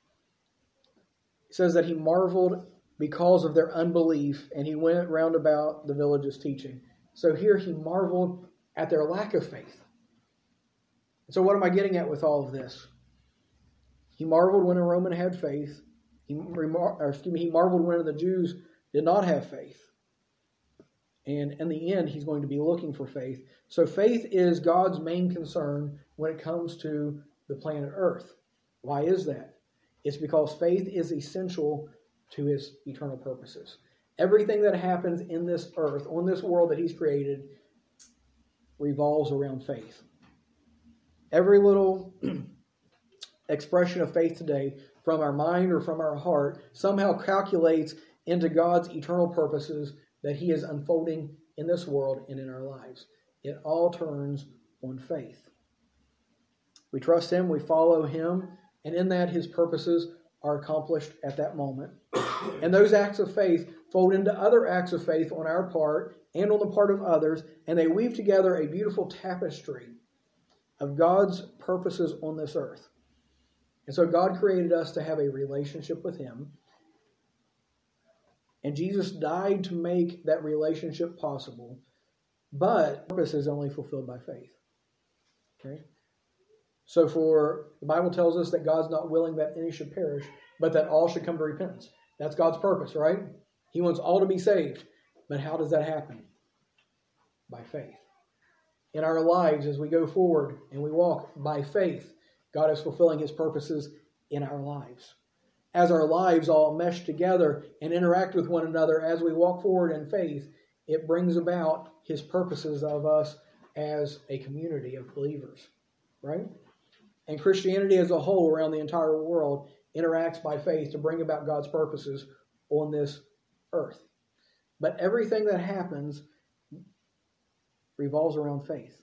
it says that he marveled because of their unbelief, and he went round about the villages teaching. So here he marveled at their lack of faith. So what am I getting at with all of this? He marveled when a Roman had faith. He, remar- or excuse me, he marveled when the Jews did not have faith. And in the end, he's going to be looking for faith. So faith is God's main concern when it comes to the planet Earth. Why is that? It's because faith is essential to his eternal purposes. Everything that happens in this earth, on this world that he's created, revolves around faith. Every little expression of faith today, from our mind or from our heart, somehow calculates into God's eternal purposes that he is unfolding in this world and in our lives. It all turns on faith. We trust him, we follow him, and in that his purposes are accomplished at that moment. And those acts of faith fold into other acts of faith on our part and on the part of others, and they weave together a beautiful tapestry of God's purposes on this earth. And so God created us to have a relationship with him, and Jesus died to make that relationship possible, but purpose is only fulfilled by faith. Okay? So for the Bible tells us that God's not willing that any should perish, but that all should come to repentance. That's God's purpose, right? He wants all to be saved. But how does that happen? By faith. In our lives, as we go forward and we walk by faith, God is fulfilling his purposes in our lives. As our lives all mesh together and interact with one another as we walk forward in faith, it brings about his purposes of us as a community of believers, right? And Christianity as a whole around the entire world interacts by faith to bring about God's purposes on this earth. But everything that happens revolves around faith.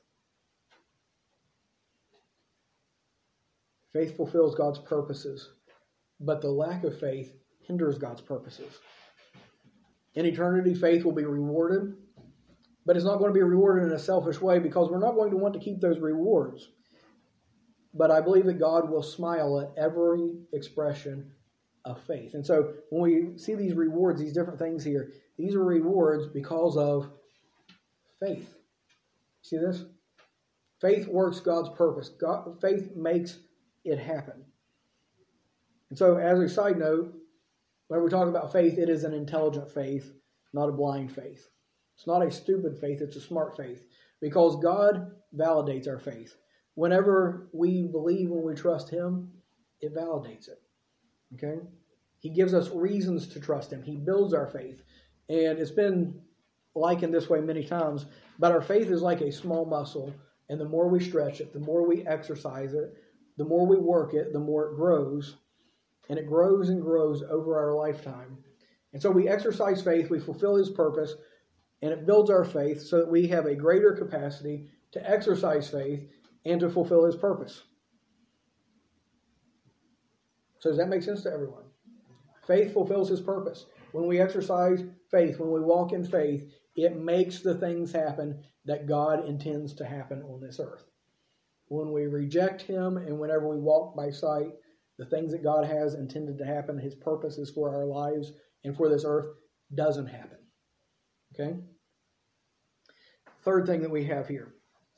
Faith fulfills God's purposes, but the lack of faith hinders God's purposes. In eternity, faith will be rewarded, but it's not going to be rewarded in a selfish way because we're not going to want to keep those rewards. But I believe that God will smile at every expression of faith. And so when we see these rewards, these different things here, these are rewards because of faith. See this? Faith works God's purpose. God, faith makes it happen. And so as a side note, when we talk about faith, it is an intelligent faith, not a blind faith. It's not a stupid faith, it's a smart faith. Because God validates our faith. Whenever we believe, when we trust him, it validates it. Okay? He gives us reasons to trust him. He builds our faith. And it's been likened this way many times, but our faith is like a small muscle, and the more we stretch it, the more we exercise it, the more we work it, the more it grows, and it grows and grows over our lifetime. And so we exercise faith, we fulfill his purpose, and it builds our faith so that we have a greater capacity to exercise faith and to fulfill his purpose. So does that make sense to everyone? Faith fulfills his purpose. When we exercise faith, when we walk in faith, it makes the things happen that God intends to happen on this earth. When we reject him and whenever we walk by sight, the things that God has intended to happen, his purposes for our lives and for this earth, doesn't happen. Okay? Third thing that we have here.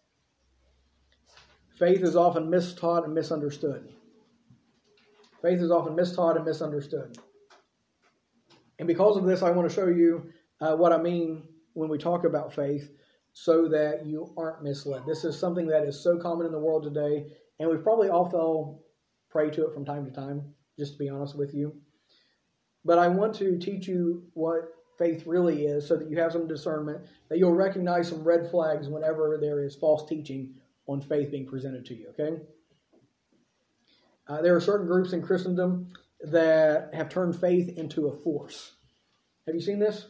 Faith is often mistaught and misunderstood. Faith is often mistaught and misunderstood. And because of this, I want to show you uh, what I mean when we talk about faith so that you aren't misled. This is something that is so common in the world today, and we've probably all fell prey to it from time to time, just to be honest with you. But I want to teach you what faith really is so that you have some discernment, that you'll recognize some red flags whenever there is false teaching on faith being presented to you, okay? Uh, there are certain groups in Christendom that have turned faith into a force. Have you seen this?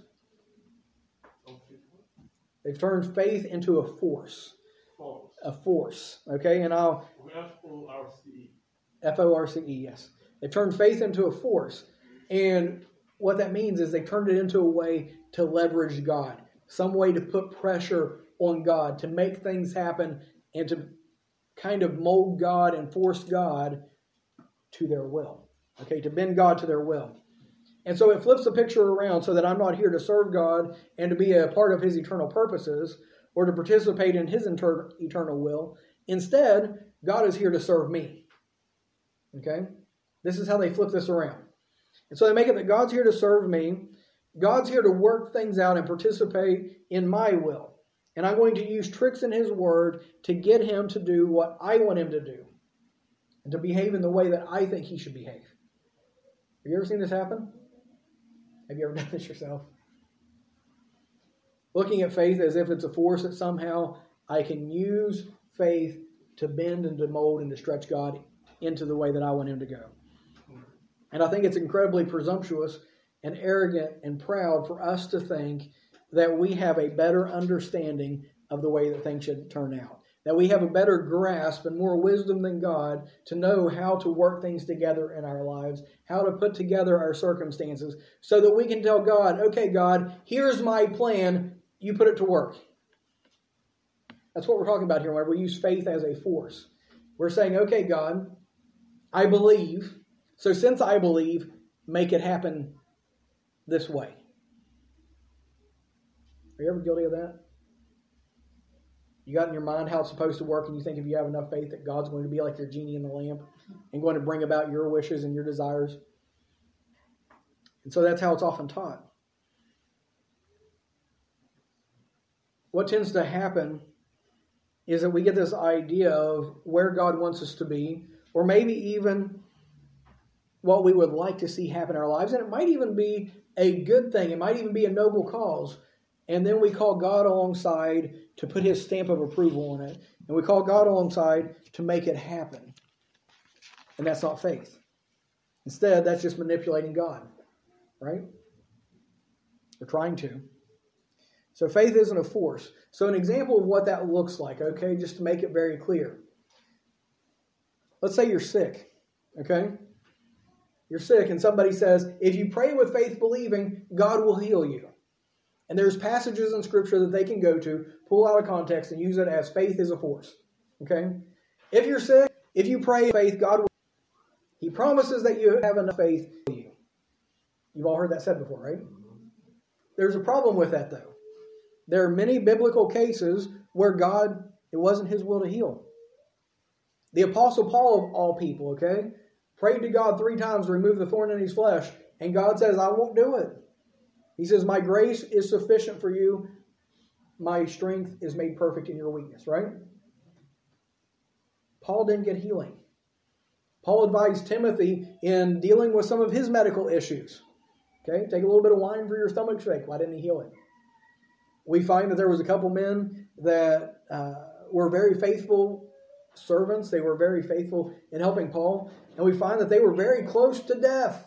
They've turned faith into a force. Force. A force, okay? And I'll... F O R C E. F O R C E, yes. They've turned faith into a force. And what that means is they turned it into a way to leverage God. Some way to put pressure on God, to make things happen and to kind of mold God and force God to their will. Okay, to bend God to their will. And so it flips the picture around so that I'm not here to serve God and to be a part of his eternal purposes or to participate in his inter- eternal will. Instead, God is here to serve me. Okay? This is how they flip this around. And so they make it that God's here to serve me. God's here to work things out and participate in my will. And I'm going to use tricks in his word to get him to do what I want him to do. And to behave in the way that I think he should behave. Have you ever seen this happen? Have you ever done this yourself? Looking at faith as if it's a force that somehow I can use faith to bend and to mold and to stretch God into the way that I want him to go. And I think it's incredibly presumptuous and arrogant and proud for us to think that we have a better understanding of the way that things should turn out. That we have a better grasp and more wisdom than God to know how to work things together in our lives, how to put together our circumstances, so that we can tell God, okay, God, here's my plan, you put it to work. That's what we're talking about here whenever we use faith as a force. We're saying, okay, God, I believe, so since I believe, make it happen this way. Are you ever guilty of that? You got in your mind how it's supposed to work, and you think if you have enough faith that God's going to be like your genie in the lamp and going to bring about your wishes and your desires. And so that's how it's often taught. What tends to happen is that we get this idea of where God wants us to be, or maybe even what we would like to see happen in our lives. And it might even be a good thing. It might even be a noble cause. And then we call God alongside to put his stamp of approval on it. And we call God alongside to make it happen. And that's not faith. Instead, that's just manipulating God. Right? We're trying to. So faith isn't a force. So an example of what that looks like, okay, just to make it very clear. Let's say you're sick, okay? You're sick and somebody says, if you pray with faith believing, God will heal you. And there's passages in Scripture that they can go to, pull out of context, and use it as faith is a force. Okay? If you're sick, if you pray in faith, God will. He promises that you have enough faith to heal you. You've all heard that said before, right? There's a problem with that, though. There are many biblical cases where God, it wasn't his will to heal. The Apostle Paul, of all people, okay, prayed to God three times to remove the thorn in his flesh, and God says, I won't do it. He says, my grace is sufficient for you. My strength is made perfect in your weakness, right? Paul didn't get healing. Paul advised Timothy in dealing with some of his medical issues. Okay, take a little bit of wine for your stomach's sake. Why didn't he heal it? We find that there was a couple men that uh, were very faithful servants. They were very faithful in helping Paul. And we find that they were very close to death.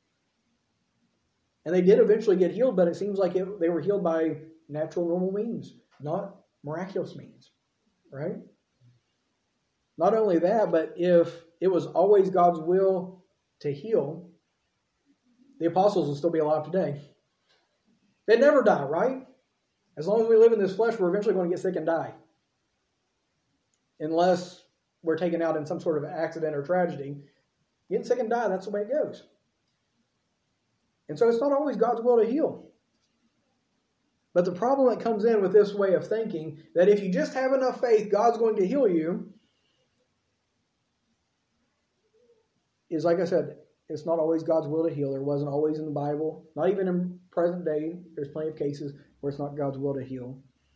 And they did eventually get healed, but it seems like it, they were healed by natural, normal means, not miraculous means, right? Not only that, but if it was always God's will to heal, the apostles would still be alive today. They'd never die, right? As long as we live in this flesh, we're eventually going to get sick and die. Unless we're taken out in some sort of accident or tragedy. Getting sick and die, that's the way it goes. And so it's not always God's will to heal. But the problem that comes in with this way of thinking, that if you just have enough faith, God's going to heal you, is, like I said, it's not always God's will to heal. There wasn't always in the Bible. Not even in present day. There's plenty of cases where it's not God's will to heal.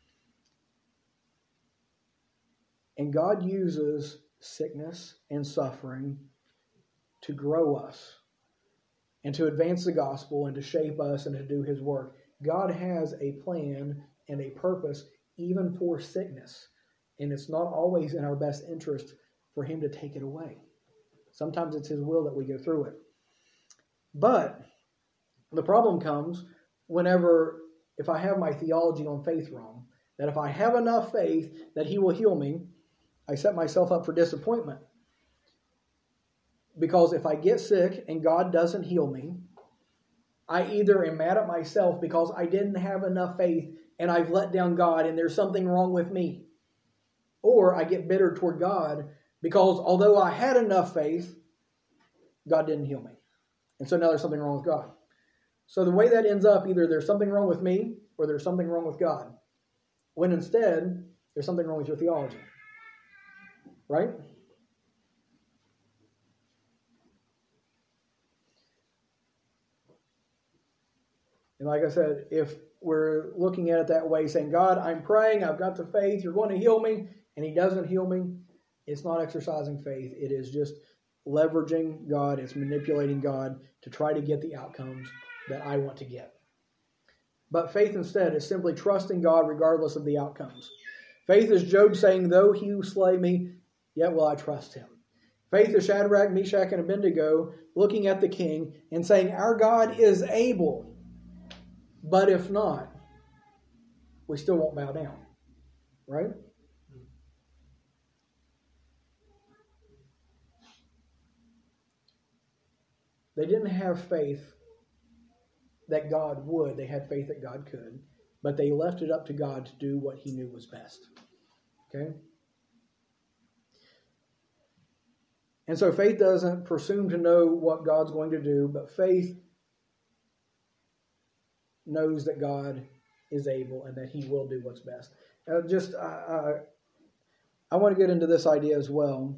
And God uses sickness and suffering to grow us and to advance the gospel and to shape us and to do his work. God has a plan and a purpose even for sickness. And it's not always in our best interest for him to take it away. Sometimes it's his will that we go through it. But the problem comes whenever, if I have my theology on faith wrong, that if I have enough faith that he will heal me, I set myself up for disappointment. Because if I get sick and God doesn't heal me, I either am mad at myself because I didn't have enough faith and I've let down God and there's something wrong with me. Or I get bitter toward God because although I had enough faith, God didn't heal me. And so now there's something wrong with God. So the way that ends up, either there's something wrong with me or there's something wrong with God. When instead, there's something wrong with your theology. Right? And like I said, if we're looking at it that way, saying, God, I'm praying, I've got the faith, you're going to heal me, and he doesn't heal me, it's not exercising faith. It is just leveraging God. It's manipulating God to try to get the outcomes that I want to get. But faith instead is simply trusting God regardless of the outcomes. Faith is Job saying, though he slay me, yet will I trust him. Faith is Shadrach, Meshach, and Abednego looking at the king and saying, our God is able. But if not, we still won't bow down. Right? They didn't have faith that God would. They had faith that God could. But they left it up to God to do what he knew was best. Okay? And so faith doesn't presume to know what God's going to do, but faith knows that God is able and that he will do what's best. Uh, just, uh, uh, I want to get into this idea as well.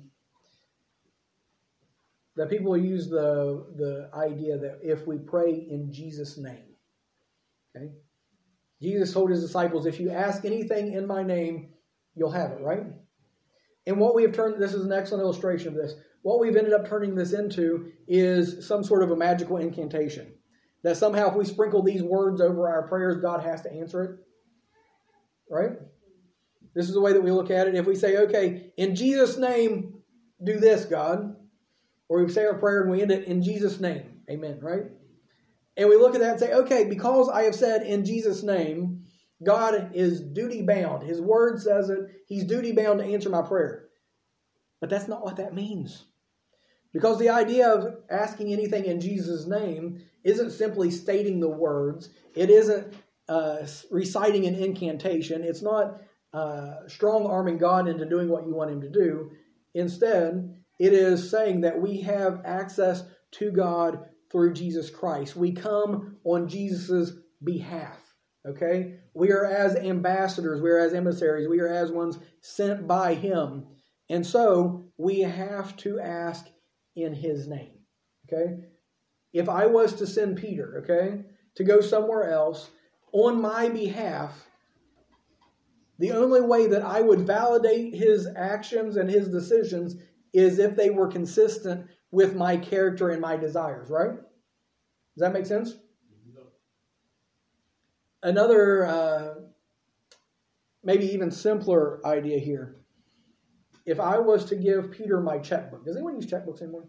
That people use the, the idea that if we pray in Jesus' name, okay? Jesus told his disciples, if you ask anything in my name, you'll have it, right? And what we have turned, this is an excellent illustration of this, what we've ended up turning this into is some sort of a magical incantation. That somehow if we sprinkle these words over our prayers, God has to answer it. Right? This is the way that we look at it. If we say, okay, in Jesus' name, do this, God. Or we say our prayer and we end it in Jesus' name. Amen, right? And we look at that and say, okay, because I have said in Jesus' name, God is duty bound. His word says it. He's duty bound to answer my prayer. But that's not what that means. Because the idea of asking anything in Jesus' name isn't simply stating the words. It isn't uh, reciting an incantation. It's not uh, strong-arming God into doing what you want him to do. Instead, it is saying that we have access to God through Jesus Christ. We come on Jesus' behalf. Okay? We are as ambassadors. We are as emissaries. We are as ones sent by him. And so, we have to ask in his name. Okay? If I was to send Peter, okay, to go somewhere else on my behalf, the only way that I would validate his actions and his decisions is if they were consistent with my character and my desires, right? Does that make sense? No. Another, uh, maybe even simpler idea here. If I was to give Peter my checkbook, does anyone use checkbooks anymore?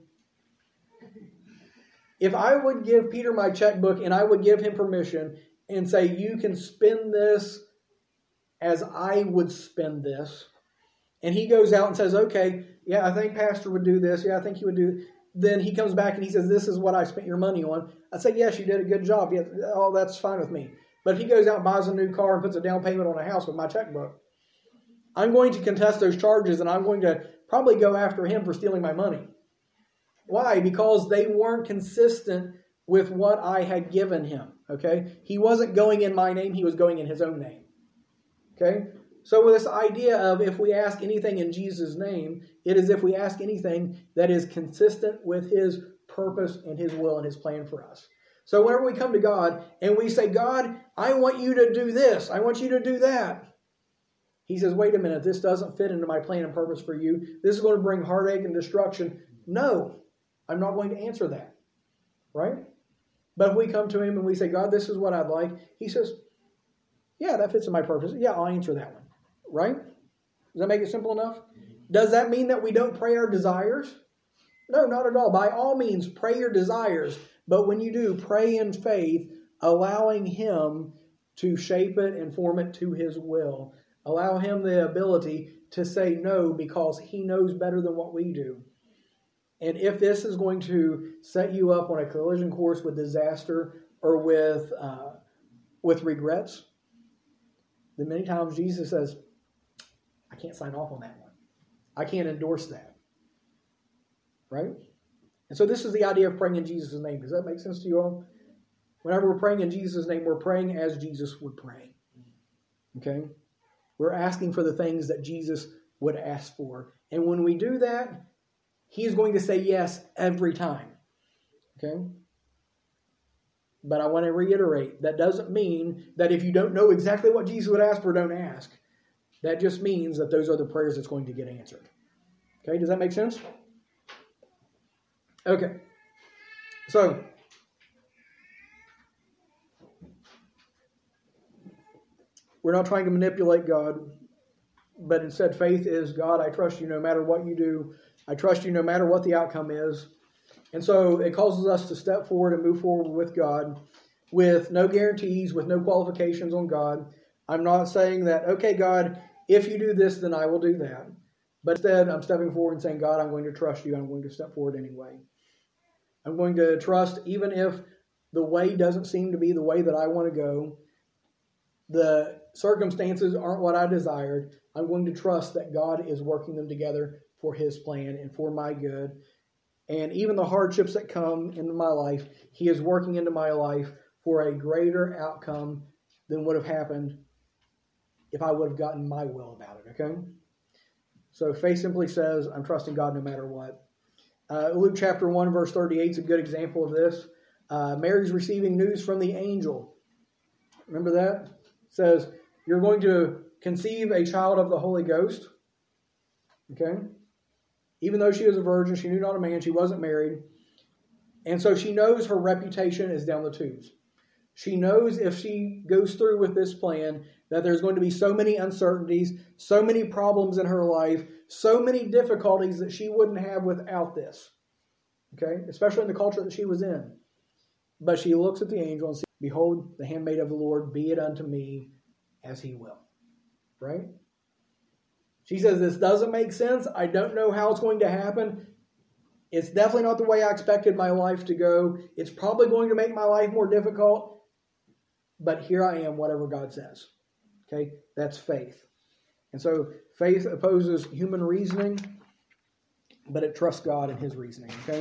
If I would give Peter my checkbook and I would give him permission and say, you can spend this as I would spend this, and he goes out and says, okay, yeah, I think Pastor would do this. Yeah, I think he would do. Then he comes back and he says, this is what I spent your money on. I say, yes, you did a good job. Yeah, oh, that's fine with me. But if he goes out and buys a new car and puts a down payment on a house with my checkbook, I'm going to contest those charges and I'm going to probably go after him for stealing my money. Why? Because they weren't consistent with what I had given him. Okay? He wasn't going in my name, he was going in his own name. Okay? So with this idea of if we ask anything in Jesus' name, it is if we ask anything that is consistent with his purpose and his will and his plan for us. So whenever we come to God and we say, God, I want you to do this. I want you to do that. He says, wait a minute, this doesn't fit into my plan and purpose for you. This is going to bring heartache and destruction. No, I'm not going to answer that. Right? But if we come to him and we say, God, this is what I'd like. He says, yeah, that fits in my purpose. Yeah, I'll answer that one. Right? Does that make it simple enough? Does that mean that we don't pray our desires? No, not at all. By all means, pray your desires. But when you do, pray in faith, allowing him to shape it and form it to his will. Allow him the ability to say no because he knows better than what we do. And if this is going to set you up on a collision course with disaster or with uh, with regrets, then many times Jesus says, I can't sign off on that one. I can't endorse that. Right? And so this is the idea of praying in Jesus' name. Does that make sense to you all? Whenever we're praying in Jesus' name, we're praying as Jesus would pray. Okay? We're asking for the things that Jesus would ask for. And when we do that, he is going to say yes every time. Okay? But I want to reiterate, that doesn't mean that if you don't know exactly what Jesus would ask for, don't ask. That just means that those are the prayers that's going to get answered. Okay, does that make sense? Okay. So, we're not trying to manipulate God, but instead faith is, God, I trust you no matter what you do. I trust you no matter what the outcome is. And so it causes us to step forward and move forward with God with no guarantees, with no qualifications on God, I'm not saying that, okay, God, if you do this, then I will do that. But instead, I'm stepping forward and saying, God, I'm going to trust you. I'm going to step forward anyway. I'm going to trust even if the way doesn't seem to be the way that I want to go. The circumstances aren't what I desired. I'm going to trust that God is working them together for his plan and for my good. And even the hardships that come into my life, he is working into my life for a greater outcome than would have happened if I would have gotten my will about it, okay? So faith simply says, I'm trusting God no matter what. Uh, Luke chapter one, verse thirty-eight is a good example of this. Uh, Mary's receiving news from the angel. Remember that? It says, you're going to conceive a child of the Holy Ghost. Okay? Even though she was a virgin, she knew not a man, she wasn't married. And so she knows her reputation is down the tubes. She knows if she goes through with this plan that there's going to be so many uncertainties, so many problems in her life, so many difficulties that she wouldn't have without this. Okay? Especially in the culture that she was in. But she looks at the angel and says, behold, the handmaid of the Lord, be it unto me as he will. Right? She says, this doesn't make sense. I don't know how it's going to happen. It's definitely not the way I expected my life to go. It's probably going to make my life more difficult. But here I am, whatever God says. Okay? That's faith. And so faith opposes human reasoning, but it trusts God and his reasoning. Okay?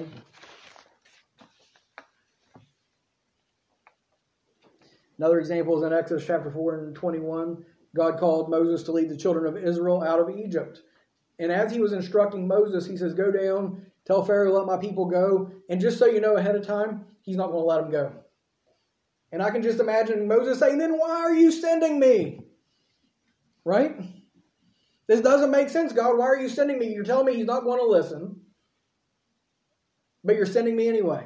Another example is in Exodus chapter four and twenty-one. God called Moses to lead the children of Israel out of Egypt. And as he was instructing Moses, he says, go down, tell Pharaoh, let my people go. And just so you know ahead of time, he's not going to let them go. And I can just imagine Moses saying, then why are you sending me? Right? This doesn't make sense, God. Why are you sending me? You're telling me he's not going to listen, but you're sending me anyway.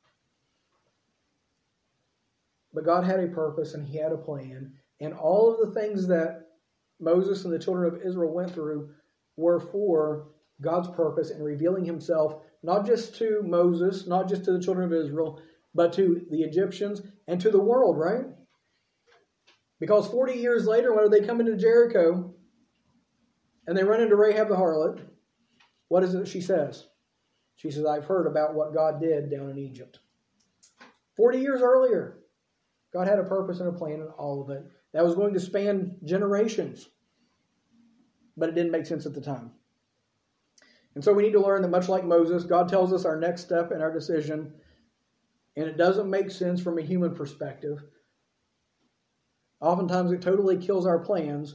But God had a purpose and he had a plan. And all of the things that Moses and the children of Israel went through were for God's purpose in revealing himself, not just to Moses, not just to the children of Israel, but to the Egyptians and to the world, right? Because forty years later, when they come into Jericho and they run into Rahab the harlot, what is it she says? She says, I've heard about what God did down in Egypt. forty years earlier, God had a purpose and a plan in all of it. That was going to span generations. But it didn't make sense at the time. And so we need to learn that much like Moses, God tells us our next step in our decision. And it doesn't make sense from a human perspective. Oftentimes it totally kills our plans.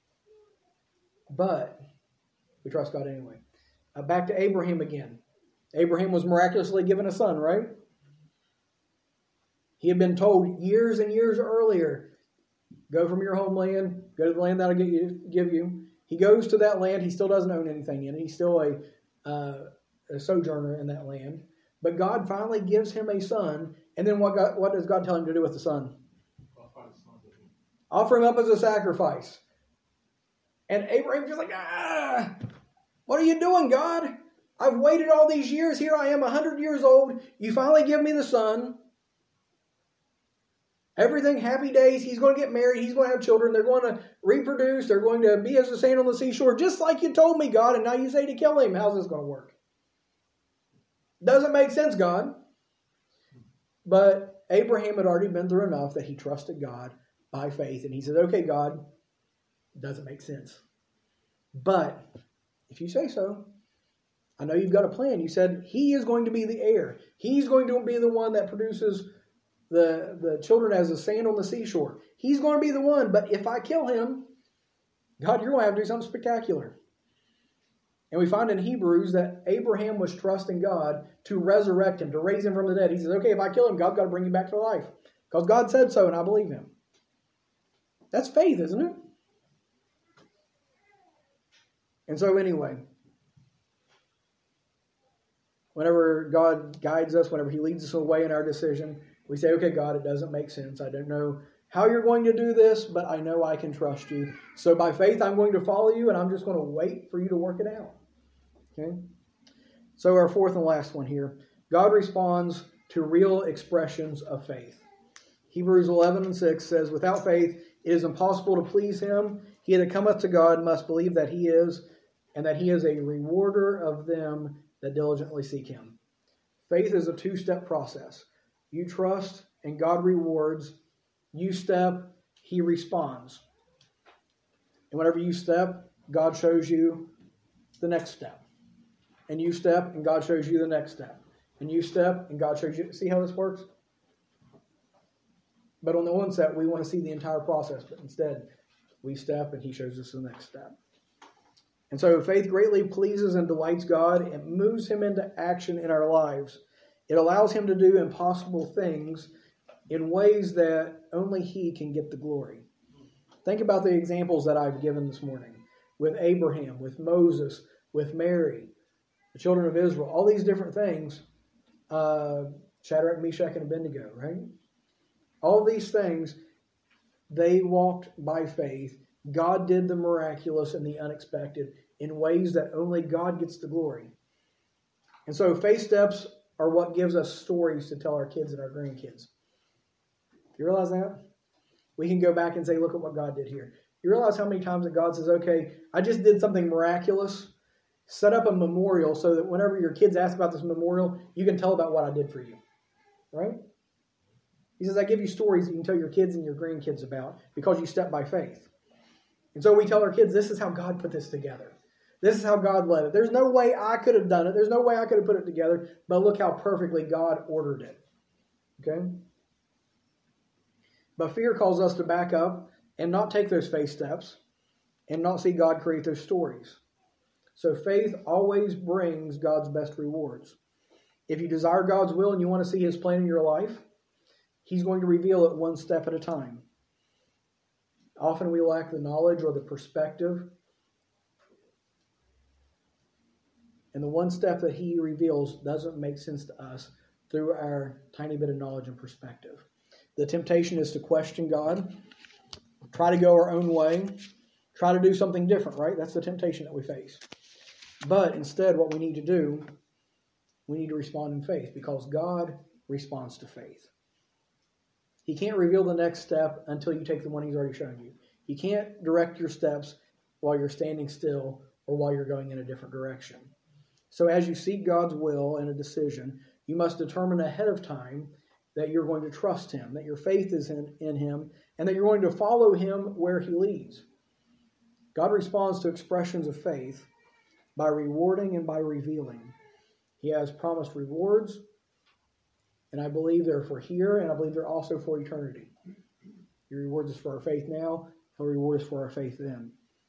But we trust God anyway. Uh, back to Abraham again. Abraham was miraculously given a son, right? He had been told years and years earlier, go from your homeland, go to the land that I'll give you. He goes to that land. He still doesn't own anything in it. He's still a, uh, a sojourner in that land. But God finally gives him a son. And then what, God, what does God tell him to do with the son? Offer him up as a sacrifice. And Abraham's just like, ah, what are you doing, God? I've waited all these years. Here I am, one hundred years old. You finally give me the son. Everything, happy days. He's going to get married. He's going to have children. They're going to reproduce. They're going to be as the sand on the seashore, just like you told me, God. And now you say to kill him. How's this going to work? Doesn't make sense, God. But Abraham had already been through enough that he trusted God by faith. And he said, okay, God, doesn't make sense. But if you say so, I know you've got a plan. You said he is going to be the heir. He's going to be the one that produces the, the children as the sand on the seashore. He's going to be the one. But if I kill him, God, you're going to have to do something spectacular. And we find in Hebrews that Abraham was trusting God to resurrect him, to raise him from the dead. He says, okay, if I kill him, God's got to bring him back to life. Because God said so, and I believe him. That's faith, isn't it? And so anyway, whenever God guides us, whenever he leads us away in our decision, we say, okay, God, it doesn't make sense. I don't know how you're going to do this, but I know I can trust you. So by faith, I'm going to follow you, and I'm just going to wait for you to work it out. Okay? So our fourth and last one here. God responds to real expressions of faith. Hebrews eleven and six says, without faith, It is impossible to please him. He that cometh to God must believe that he is, and that he is a rewarder of them that diligently seek him. Faith is a two-step process. You trust, and God rewards. You step, he responds. And whenever you step, God shows you the next step. And you step, and God shows you the next step. And you step, and God shows you. See how this works? But on the one step, we want to see the entire process. But instead, we step, and he shows us the next step. And so faith greatly pleases and delights God. It moves him into action in our lives. It allows him to do impossible things in ways that only he can get the glory. Think about the examples that I've given this morning. With Abraham, with Moses, with Mary, the children of Israel, all these different things. Uh, Shadrach, Meshach, and Abednego, right? All these things, they walked by faith. God did the miraculous and the unexpected in ways that only God gets the glory. And so faith steps are what gives us stories to tell our kids and our grandkids. You realize that? We can go back and say, look at what God did here. You realize how many times that God says, okay, I just did something miraculous. Set up a memorial so that whenever your kids ask about this memorial, you can tell about what I did for you. Right? He says, I give you stories you can tell your kids and your grandkids about because you step by faith. And so we tell our kids, this is how God put this together. This is how God led it. There's no way I could have done it. There's no way I could have put it together. But look how perfectly God ordered it. Okay? But fear calls us to back up and not take those faith steps and not see God create those stories. So faith always brings God's best rewards. If you desire God's will and you want to see his plan in your life, he's going to reveal it one step at a time. Often we lack the knowledge or the perspective. And the one step that he reveals doesn't make sense to us through our tiny bit of knowledge and perspective. The temptation is to question God, try to go our own way, try to do something different, right? That's the temptation that we face. But instead, what we need to do, we need to respond in faith because God responds to faith. He can't reveal the next step until you take the one he's already shown you. He can't direct your steps while you're standing still or while you're going in a different direction. So as you seek God's will in a decision, you must determine ahead of time that you're going to trust him, that your faith is in, in him, and that you're going to follow him where he leads. God responds to expressions of faith by rewarding and by revealing. He has promised rewards, and I believe they're for here, and I believe they're also for eternity. He rewards us for our faith now, he'll reward us for our faith then.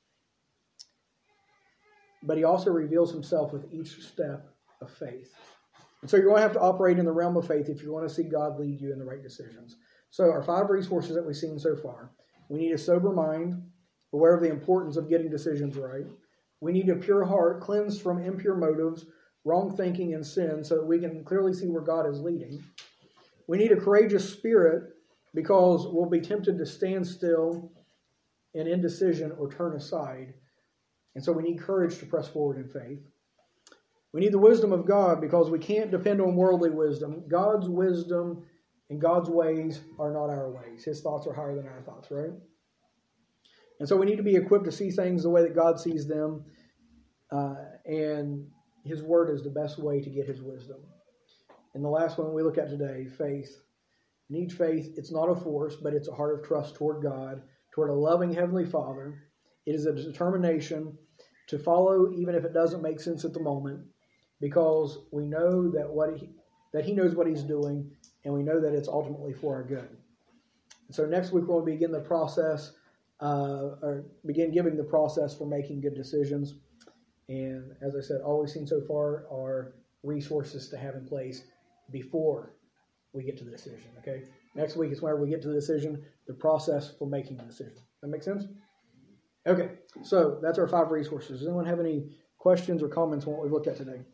But he also reveals himself with each step of faith. And so you're going to have to operate in the realm of faith if you want to see God lead you in the right decisions. So our five resources that we've seen so far. We need a sober mind, aware of the importance of getting decisions right. We need a pure heart, cleansed from impure motives, wrong thinking, and sin, so that we can clearly see where God is leading. We need a courageous spirit because we'll be tempted to stand still in indecision or turn aside. And so we need courage to press forward in faith. We need the wisdom of God because we can't depend on worldly wisdom. God's wisdom and God's ways are not our ways. His thoughts are higher than our thoughts, right? And so we need to be equipped to see things the way that God sees them. Uh, and his word is the best way to get his wisdom. And the last one we look at today, faith. You need faith. It's not a force, but it's a heart of trust toward God, toward a loving Heavenly Father. It is a determination to follow even if it doesn't make sense at the moment, because we know that what he, that he knows what he's doing, and we know that it's ultimately for our good. And so next week we'll begin the process, uh, or begin giving the process for making good decisions. And as I said, all we've seen so far are resources to have in place before we get to the decision. Okay. Next week is whenever we get to the decision, the process for making the decision. That make sense? Okay, so that's our five resources. Does anyone have any questions or comments on what we've looked at today?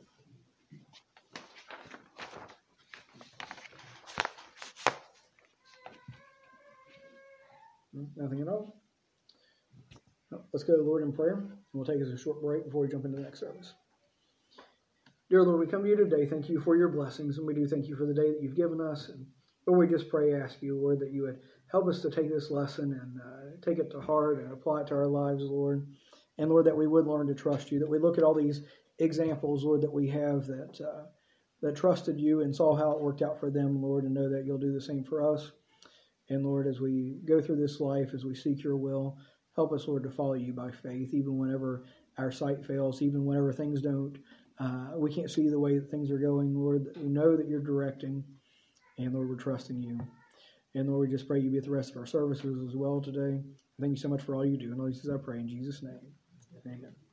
Nothing at all? No, let's go to the Lord in prayer, and we'll take us a short break before we jump into the next service. Dear Lord, we come to you today. Thank you for your blessings, and we do thank you for the day that you've given us. And Lord, we just pray, ask you, Lord, that you would help us to take this lesson and uh, take it to heart and apply it to our lives, Lord. And Lord, that we would learn to trust you, that we look at all these examples, Lord, that we have that uh, that trusted you and saw how it worked out for them, Lord, and know that you'll do the same for us. And Lord, as we go through this life, as we seek your will, help us, Lord, to follow you by faith, even whenever our sight fails, even whenever things don't, uh, we can't see the way that things are going, Lord. We know that you're directing, and Lord, we're trusting you. And Lord, we just pray you be at the rest of our services as well today. Thank you so much for all you do. And Lord, this is I pray in Jesus' name. Amen.